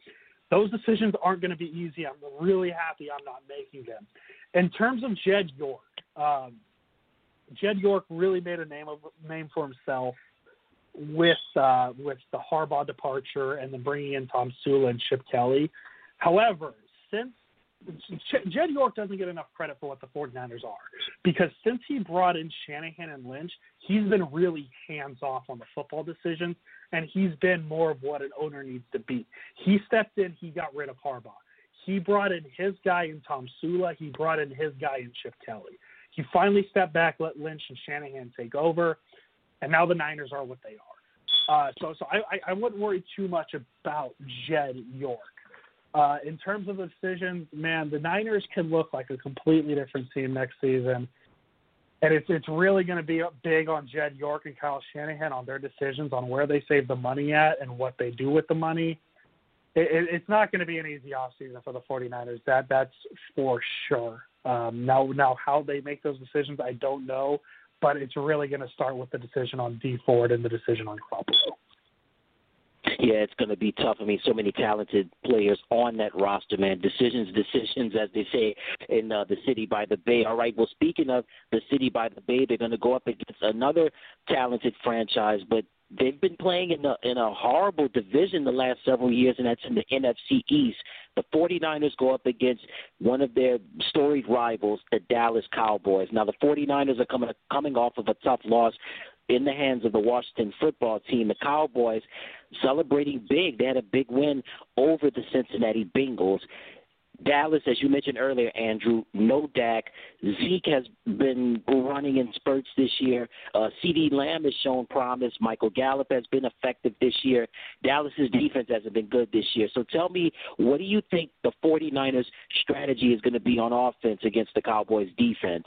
Those decisions aren't going to be easy. I'm really happy I'm not making them. In terms of Jed York, Jed York really made a name for himself with the Harbaugh departure and then bringing in Tom Sula and Chip Kelly. However, since Jed York doesn't get enough credit for what the 49ers are, because since he brought in Shanahan and Lynch, he's been really hands-off on the football decisions, and he's been more of what an owner needs to be. He stepped in, he got rid of Harbaugh. He brought in his guy in Tom Sula. He brought in his guy in Chip Kelly. He finally stepped back, let Lynch and Shanahan take over, and now the Niners are what they are. So I wouldn't worry too much about Jed York. In terms of the decisions, man, the Niners can look like a completely different team next season. And it's really going to be big on Jed York and Kyle Shanahan on their decisions on where they save the money at and what they do with the money. It's not going to be an easy offseason for the 49ers. That's for sure. Now how they make those decisions, I don't know. But it's really going to start with the decision on Dee Ford and the decision on Garoppolo. Yeah, it's going to be tough. I mean, so many talented players on that roster, man. Decisions, as they say in the city by the Bay. All right, well, speaking of the city by the Bay, they're going to go up against another talented franchise, but they've been playing in a horrible division the last several years, and that's in the NFC East. The 49ers go up against one of their storied rivals, the Dallas Cowboys. Now, the 49ers are coming off of a tough loss in the hands of the Washington football team. The Cowboys celebrating big. They had a big win over the Cincinnati Bengals. Dallas, as you mentioned earlier, Andrew, no Dak. Zeke has been running in spurts this year. CeeDee Lamb has shown promise. Michael Gallup has been effective this year. Dallas's defense hasn't been good this year. So tell me, what do you think the 49ers' strategy is going to be on offense against the Cowboys' defense?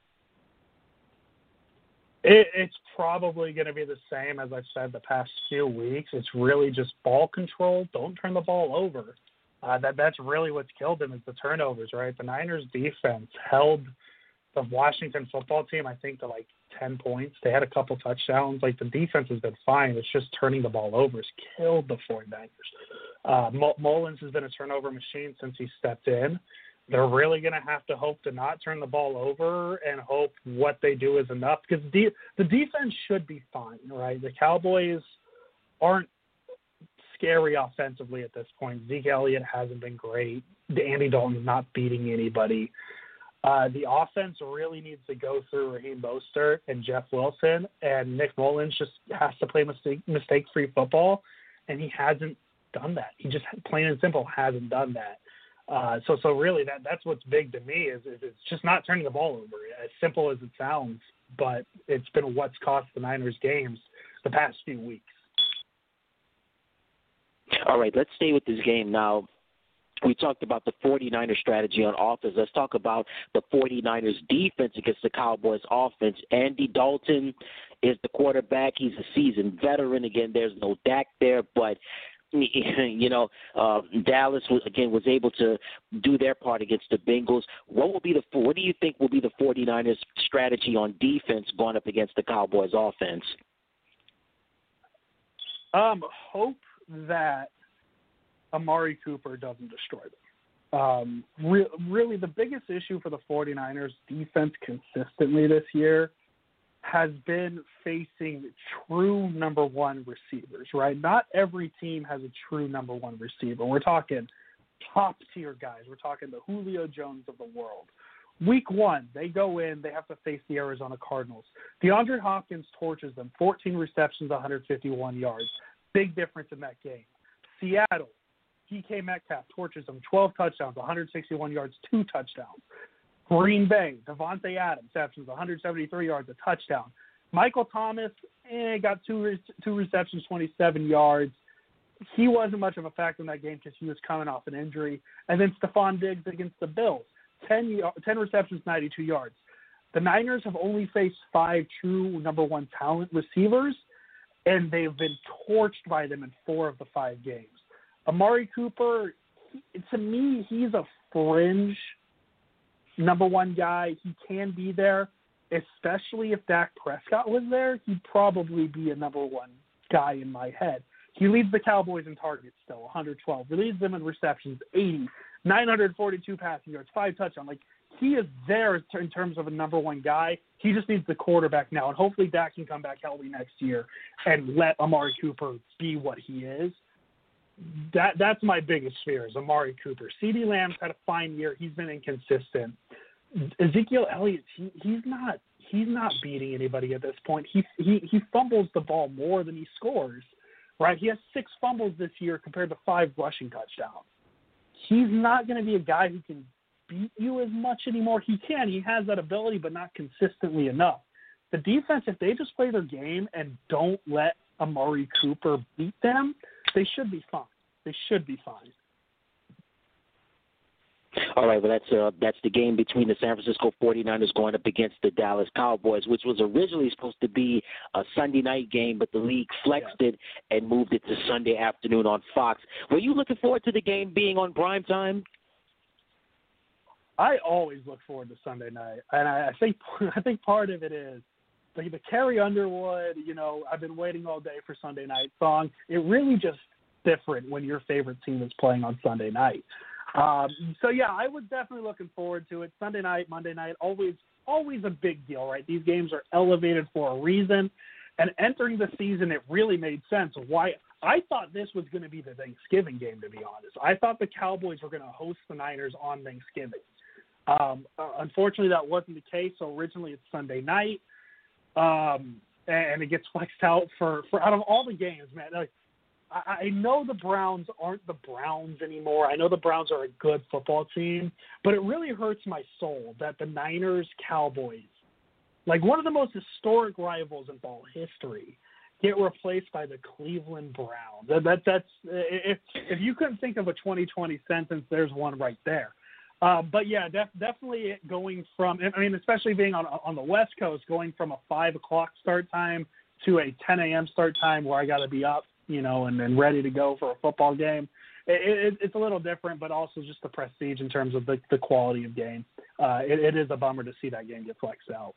It's probably going to be the same as I've said the past few weeks. It's really just ball control. Don't turn the ball over. That's really what's killed them is the turnovers, right? The Niners defense held the Washington football team, I think, to like 10 points. They had a couple touchdowns. Like, the defense has been fine. It's just turning the ball over has killed the 49ers. Mullins has been a turnover machine since he stepped in. They're really going to have to hope to not turn the ball over and hope what they do is enough, because the defense should be fine, right? The Cowboys aren't scary offensively at this point. Zeke Elliott hasn't been great. Andy Dalton's not beating anybody. The offense really needs to go through Raheem Mostert and Jeff Wilson, and Nick Mullins just has to play mistake-free football, and he hasn't done that. He just plain and simple hasn't done that. So really that's what's big to me is it's just not turning the ball over, as simple as it sounds, but it's been what's cost the Niners games the past few weeks. All right, let's stay with this game now. We talked about the 49ers strategy on offense. Let's talk about the 49ers defense against the Cowboys offense. Andy Dalton is the quarterback. He's a seasoned veteran. Again, there's no Dak there, but Dallas was able to do their part against the Bengals. What do you think will be the 49ers strategy on defense going up against the Cowboys offense? Hope that Amari Cooper doesn't destroy them. Really, the biggest issue for the 49ers defense consistently this year has been facing true number one receivers, right? Not every team has a true number one receiver. We're talking top-tier guys. We're talking the Julio Jones of the world. Week one, they go in, they have to face the Arizona Cardinals. DeAndre Hopkins torches them, 14 receptions, 151 yards. Big difference in that game. Seattle, DK Metcalf torches them, 12 touchdowns, 161 yards, 2 touchdowns. Green Bay, Devontae Adams, receptions, 173 yards, a touchdown. Michael Thomas got two receptions, 27 yards. He wasn't much of a factor in that game because he was coming off an injury. And then Stephon Diggs against the Bills, 10 receptions, 92 yards. The Niners have only faced 5 true number one talent receivers, and they've been torched by them in 4 of the 5 games. Amari Cooper, to me, he's a fringe number one guy. He can be there, especially if Dak Prescott was there. He'd probably be a number one guy in my head. He leads the Cowboys in targets still, 112. He leads them in receptions, 80, 942 passing yards, 5 touchdowns. Like, he is there in terms of a number one guy. He just needs the quarterback now, and hopefully Dak can come back healthy next year and let Amari Cooper be what he is. That's my biggest fear is Amari Cooper. CeeDee Lamb's had a fine year. He's been inconsistent. Ezekiel Elliott, he's not beating anybody at this point. He fumbles the ball more than he scores, right? He has 6 fumbles this year compared to 5 rushing touchdowns. He's not going to be a guy who can beat you as much anymore. He can. He has that ability, but not consistently enough. The defense, if they just play their game and don't let Amari Cooper beat them, they should be fine. They should be fine. All right, well, that's the game between the San Francisco 49ers going up against the Dallas Cowboys, which was originally supposed to be a Sunday night game, but the league flexed it and moved it to Sunday afternoon on Fox. Were you looking forward to the game being on prime time? I always look forward to Sunday night, and I think part of it is the Carrie Underwood, I've been waiting all day for Sunday night song. It really just different when your favorite team is playing on Sunday night. So yeah, I was definitely looking forward to it. Sunday night, Monday night, always a big deal, right? These games are elevated for a reason, and entering the season, it really made sense why. I thought this was going to be the Thanksgiving game, to be honest. I thought the Cowboys were going to host the Niners on Thanksgiving. Unfortunately, that wasn't the case. So originally it's Sunday night, and it gets flexed out for out of all the games, man. Like, I know the Browns aren't the Browns anymore. I know the Browns are a good football team, but it really hurts my soul that the Niners Cowboys, like one of the most historic rivals in ball history, get replaced by the Cleveland Browns. That's if you couldn't think of a 2020 sentence, there's one right there. But yeah, definitely going from, especially being on the West Coast, going from a 5 o'clock start time to a 10 a.m. start time where I got to be up, and ready to go for a football game. It's a little different, but also just the prestige in terms of the quality of game. It is a bummer to see that game get flexed out.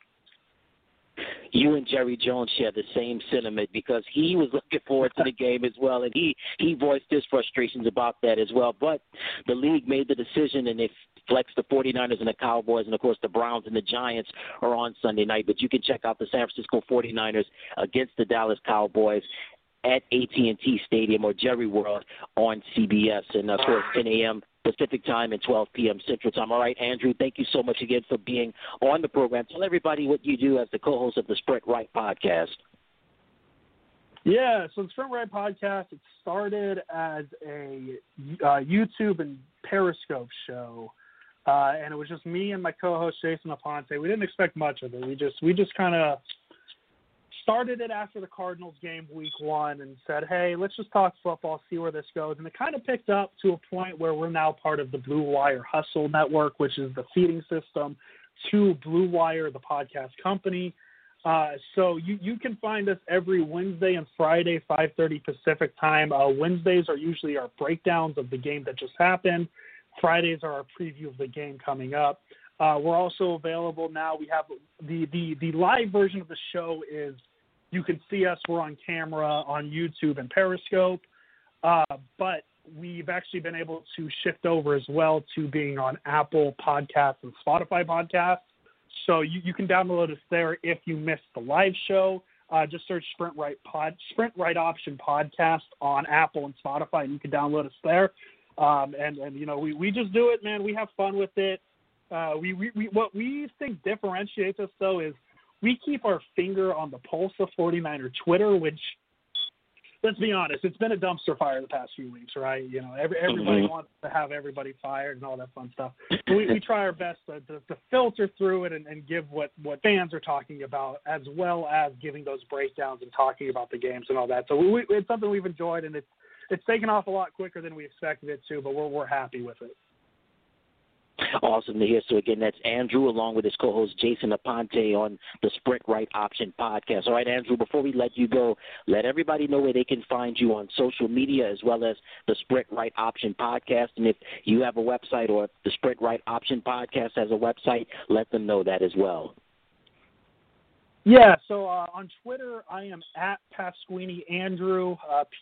You and Jerry Jones share the same sentiment because he was looking forward to the game as well, and he voiced his frustrations about that as well. But the league made the decision, and they flexed the 49ers and the Cowboys, and, of course, the Browns and the Giants are on Sunday night. But you can check out the San Francisco 49ers against the Dallas Cowboys at AT&T Stadium or Jerry World on CBS, and, of course, 10 a.m. Pacific time and 12 p.m. Central time. All right, Andrew, thank you so much again for being on the program. Tell everybody what you do as the co-host of the Sprint Right podcast. Yeah, so the Sprint Right podcast, it started as a YouTube and Periscope show, and it was just me and my co-host Jason Aponte. We didn't expect much of it. We just kind of started it after the Cardinals game week 1 and said, hey, let's just talk football, see where this goes. And it kind of picked up to a point where we're now part of the Blue Wire Hustle Network, which is the feeding system to Blue Wire, the podcast company. So you can find us every Wednesday and Friday, 5:30 Pacific time. Wednesdays are usually our breakdowns of the game that just happened. Fridays are our preview of the game coming up. We're also available now. We have the live version of the show is you can see us. We're on camera on YouTube and Periscope. But we've actually been able to shift over as well to being on Apple Podcasts and Spotify Podcasts. So you can download us there if you missed the live show. Just search Sprint Right Option Podcast on Apple and Spotify, and you can download us there. We just do it, man. We have fun with it. What we think differentiates us, though, is we keep our finger on the pulse of 49er Twitter, which, let's be honest, it's been a dumpster fire the past few weeks, right? Everybody wants to have everybody fired and all that fun stuff. But we try our best to filter through it and give what fans are talking about, as well as giving those breakdowns and talking about the games and all that. So it's something we've enjoyed, and it's taken off a lot quicker than we expected it to, but we're happy with it. Awesome to hear. So, again, that's Andrew along with his co-host Jason Aponte on the Sprint Right Option podcast. All right, Andrew, before we let you go, let everybody know where they can find you on social media as well as the Sprint Right Option podcast. And if you have a website or if the Sprint Right Option podcast has a website, let them know that as well. Yeah, so on Twitter, I am at Pasquini Andrew,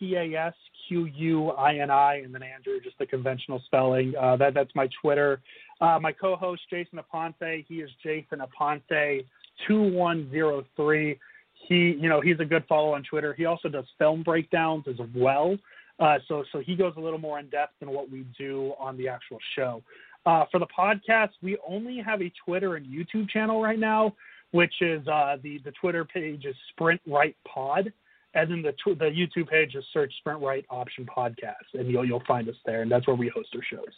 Pasquini, and then Andrew, just the conventional spelling. That's my Twitter. My co-host, Jason Aponte, he is Jason Aponte 2103. He's a good follow on Twitter. He also does film breakdowns as well. So he goes a little more in depth than what we do on the actual show. For the podcast, we only have a Twitter and YouTube channel right now, which is the Twitter page is Sprint Right Pod, and then the YouTube page is search Sprint Right Option Podcast, and you'll find us there, and that's where we host our shows.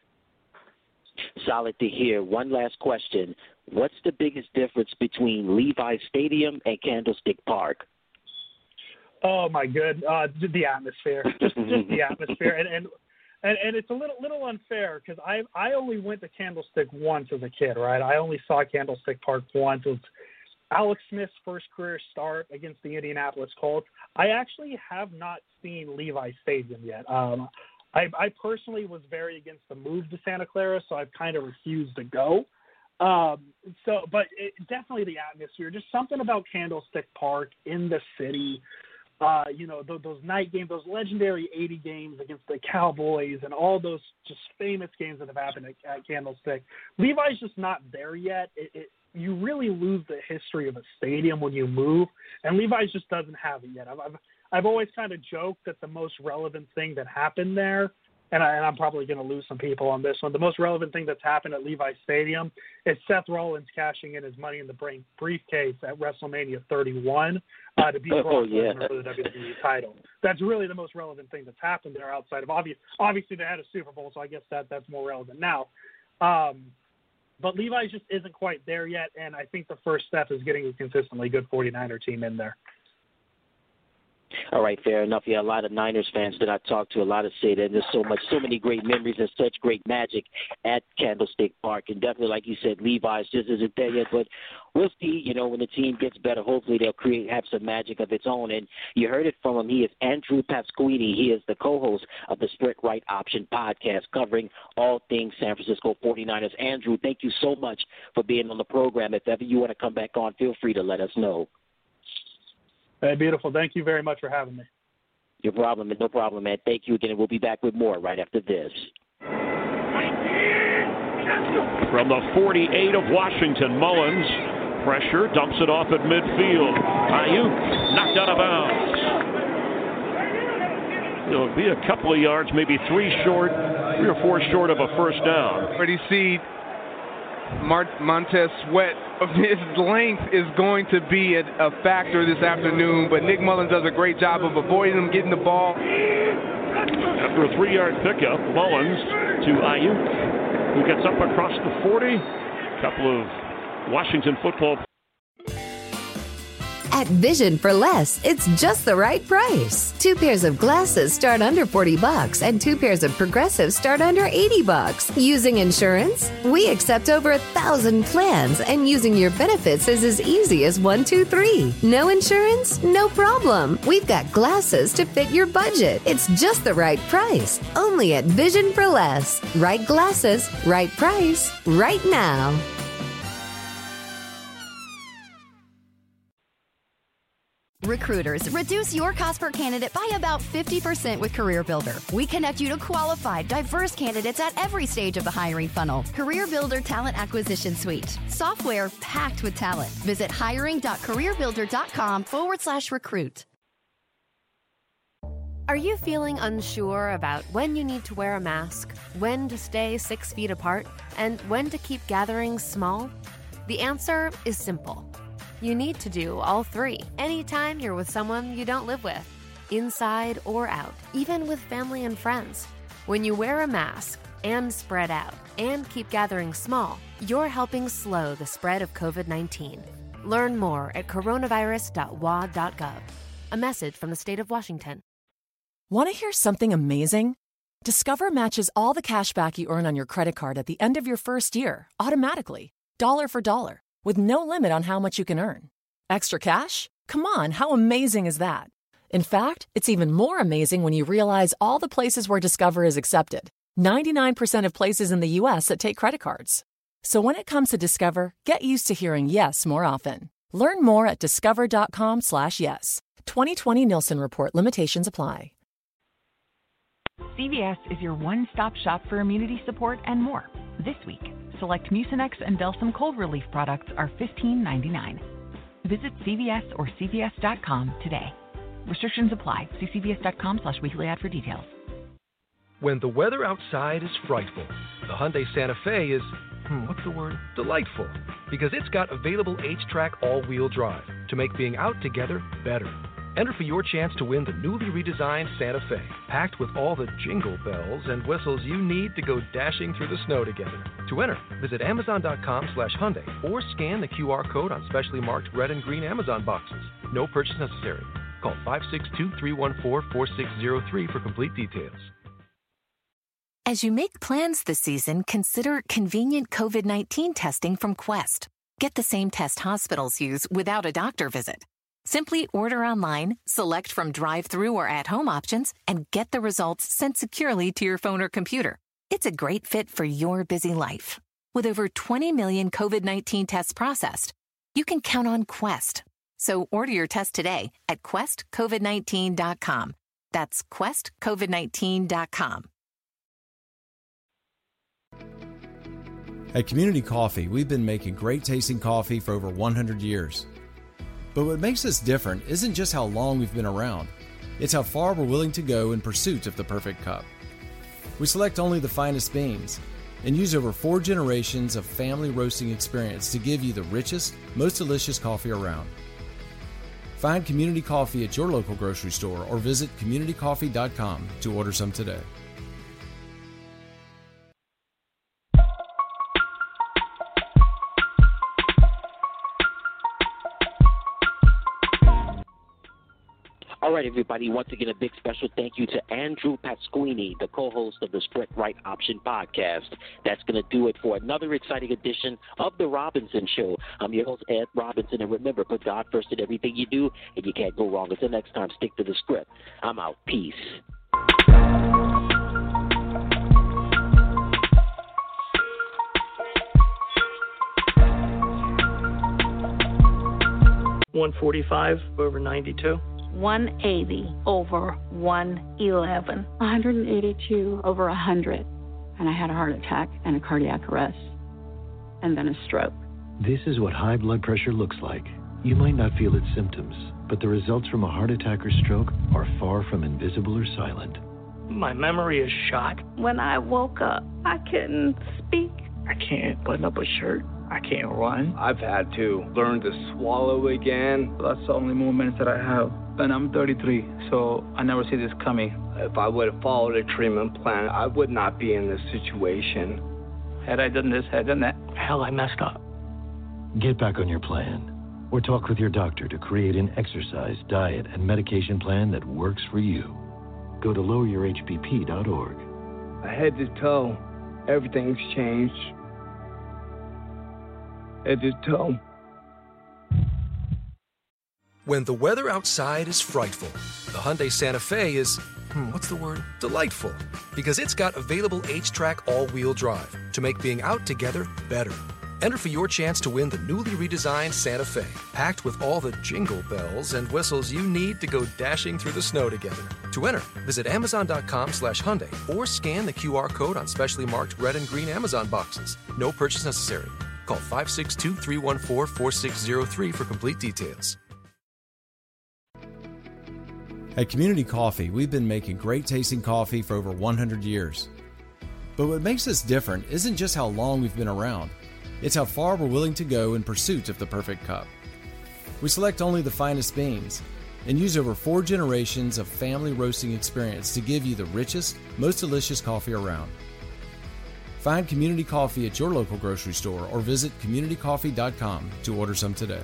Solid to hear. One last question. What's the biggest difference between Levi's Stadium and Candlestick Park? Oh, my good. The atmosphere. Just the atmosphere. And it's a little unfair because I only went to Candlestick once as a kid, right? I only saw Candlestick Park once. It was Alex Smith's first career start against the Indianapolis Colts. I actually have not seen Levi's Stadium yet. I personally was very against the move to Santa Clara, so I've kind of refused to go. But definitely the atmosphere, just something about Candlestick Park in the city. Those night games, those legendary 80 games against the Cowboys and all those just famous games that have happened at Candlestick. Levi's just not there yet. You really lose the history of a stadium when you move, and Levi's just doesn't have it yet. I've always kind of joked that the most relevant thing that happened there, and I'm probably going to lose some people on this one, the most relevant thing that's happened at Levi's Stadium is Seth Rollins cashing in his Money in the Bank briefcase at WrestleMania 31 to beat Brock Lesnar for the WWE title. That's really the most relevant thing that's happened there outside of obviously they had a Super Bowl, so I guess that's more relevant now. But Levi's just isn't quite there yet, and I think the first step is getting a consistently good 49er team in there. All right, fair enough. Yeah, a lot of Niners fans that I talk to, a lot of say that there's so many great memories and such great magic at Candlestick Park. And definitely, like you said, Levi's just isn't there yet. But we'll see, when the team gets better, hopefully they'll have some magic of its own. And you heard it from him. He is Andrew Pasquini. He is the co-host of the Sprint Right Option podcast covering all things San Francisco 49ers. Andrew, thank you so much for being on the program. If ever you want to come back on, feel free to let us know. Hey, beautiful. Thank you very much for having me. No problem, man. Thank you again, and we'll be back with more right after this. From the 48 of Washington, Mullins, pressure, dumps it off at midfield. Ayuk knocked out of bounds. It'll be a couple of yards, maybe 3 or 4 short of a first down. Already see Montez Sweat. His length is going to be a factor this afternoon, but Nick Mullins does a great job of avoiding him getting the ball. After a 3-yard pickup, Mullins to Ayuk, who gets up across the 40. A couple of Washington football. At Vision for Less, it's just the right price. 2 pairs of glasses start under $40, and 2 pairs of Progressive start under $80. Using insurance? We accept over 1,000 plans, and using your benefits is as easy as 1, 2, 3. No insurance? No problem. We've got glasses to fit your budget. It's just the right price. Only at Vision for Less. Right glasses, right price, right now. Recruiters, reduce your cost per candidate by about 50% with CareerBuilder. We connect you to qualified, diverse candidates at every stage of the hiring funnel. CareerBuilder Talent Acquisition Suite. Software packed with talent. Visit hiring.careerbuilder.com/recruit. Are you feeling unsure about when you need to wear a mask, when to stay 6 feet apart, and when to keep gatherings small? The answer is simple. You need to do all 3 anytime you're with someone you don't live with, inside or out, even with family and friends. When you wear a mask and spread out and keep gatherings small, you're helping slow the spread of COVID-19. Learn more at coronavirus.wa.gov. A message from the state of Washington. Want to hear something amazing? Discover matches all the cash back you earn on your credit card at the end of your first year, automatically, dollar for dollar, with no limit on how much you can earn. Extra cash? Come on, how amazing is that? In fact, it's even more amazing when you realize all the places where Discover is accepted. 99% of places in the U.S. that take credit cards. So when it comes to Discover, get used to hearing yes more often. Learn more at discover.com/yes. 2020 Nielsen Report. Limitations apply. CVS is your one-stop shop for immunity support and more. This week, select Mucinex and Delsum cold relief products are $15.99. Visit CVS or CVS.com today. Restrictions apply. See CVS.com/weekly ad for details. When the weather outside is frightful, the Hyundai Santa Fe is, delightful. Because it's got available H-Track all-wheel drive to make being out together better. Enter for your chance to win the newly redesigned Santa Fe, packed with all the jingle bells and whistles you need to go dashing through the snow together. To enter, visit Amazon.com/Hyundai or scan the QR code on specially marked red and green Amazon boxes. No purchase necessary. Call 562-314-4603 for complete details. As you make plans this season, consider convenient COVID-19 testing from Quest. Get the same test hospitals use without a doctor visit. Simply order online, select from drive-through or at-home options, and get the results sent securely to your phone or computer. It's a great fit for your busy life. With over 20 million COVID-19 tests processed, you can count on Quest. So order your test today at questcovid19.com. That's questcovid19.com. At Community Coffee, we've been making great tasting coffee for over 100 years. But what makes us different isn't just how long we've been around, it's how far we're willing to go in pursuit of the perfect cup. We select only the finest beans and use over 4 generations of family roasting experience to give you the richest, most delicious coffee around. Find Community Coffee at your local grocery store or visit communitycoffee.com to order some today. All right, everybody. Once again, a big special thank you to Andrew Pasquini, the co-host of the Sprint Right Option podcast. That's going to do it for another exciting edition of The Robinson Show. I'm your host, Ed Robinson, and remember, put God first in everything you do, and you can't go wrong. Until next time, stick to the script. I'm out. Peace. $145/92. 180 over 111. 182 over 100. And I had a heart attack and a cardiac arrest. And then a stroke. This is what high blood pressure looks like. You might not feel its symptoms, but the results from a heart attack or stroke are far from invisible or silent. My memory is shot. When I woke up, I couldn't speak. I can't button up a shirt. I can't run. I've had to learn to swallow again. That's the only moments that I have. And I'm 33, so I never see this coming. If I would have followed a treatment plan, I would not be in this situation. Had I done this, had I done that, hell, I messed up. Get back on your plan, or talk with your doctor to create an exercise, diet, and medication plan that works for you. Go to loweryourhbp.org. Head to toe, everything's changed. Head to toe. When the weather outside is frightful, the Hyundai Santa Fe is, delightful. Because it's got available H-Track all-wheel drive to make being out together better. Enter for your chance to win the newly redesigned Santa Fe, packed with all the jingle bells and whistles you need to go dashing through the snow together. To enter, visit Amazon.com/Hyundai or scan the QR code on specially marked red and green Amazon boxes. No purchase necessary. Call 562-314-4603 for complete details. At Community Coffee, we've been making great tasting coffee for over 100 years. But what makes us different isn't just how long we've been around, it's how far we're willing to go in pursuit of the perfect cup. We select only the finest beans and use over 4 generations of family roasting experience to give you the richest, most delicious coffee around. Find Community Coffee at your local grocery store or visit communitycoffee.com to order some today.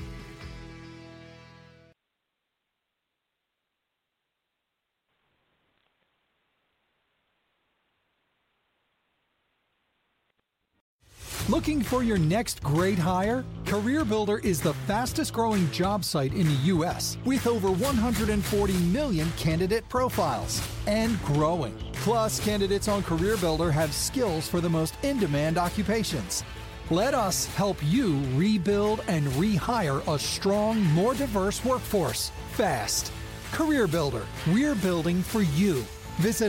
Looking for your next great hire? CareerBuilder is the fastest growing job site in the U.S. with over 140 million candidate profiles and growing. Plus, candidates on CareerBuilder have skills for the most in-demand occupations. Let us help you rebuild and rehire a strong, more diverse workforce fast. CareerBuilder. We're building for you. Visit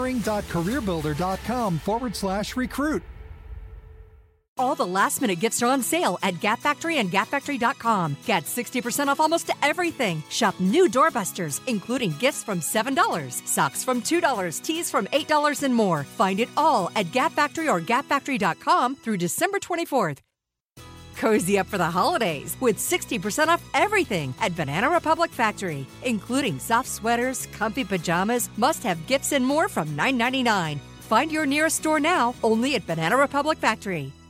hiring.careerbuilder.com/recruit. All the last-minute gifts are on sale at Gap Factory and GapFactory.com. Get 60% off almost everything. Shop new doorbusters, including gifts from $7, socks from $2, tees from $8, and more. Find it all at Gap Factory or GapFactory.com through December 24th. Cozy up for the holidays with 60% off everything at Banana Republic Factory, including soft sweaters, comfy pajamas, must-have gifts, and more from $9.99. Find your nearest store now, only at Banana Republic Factory.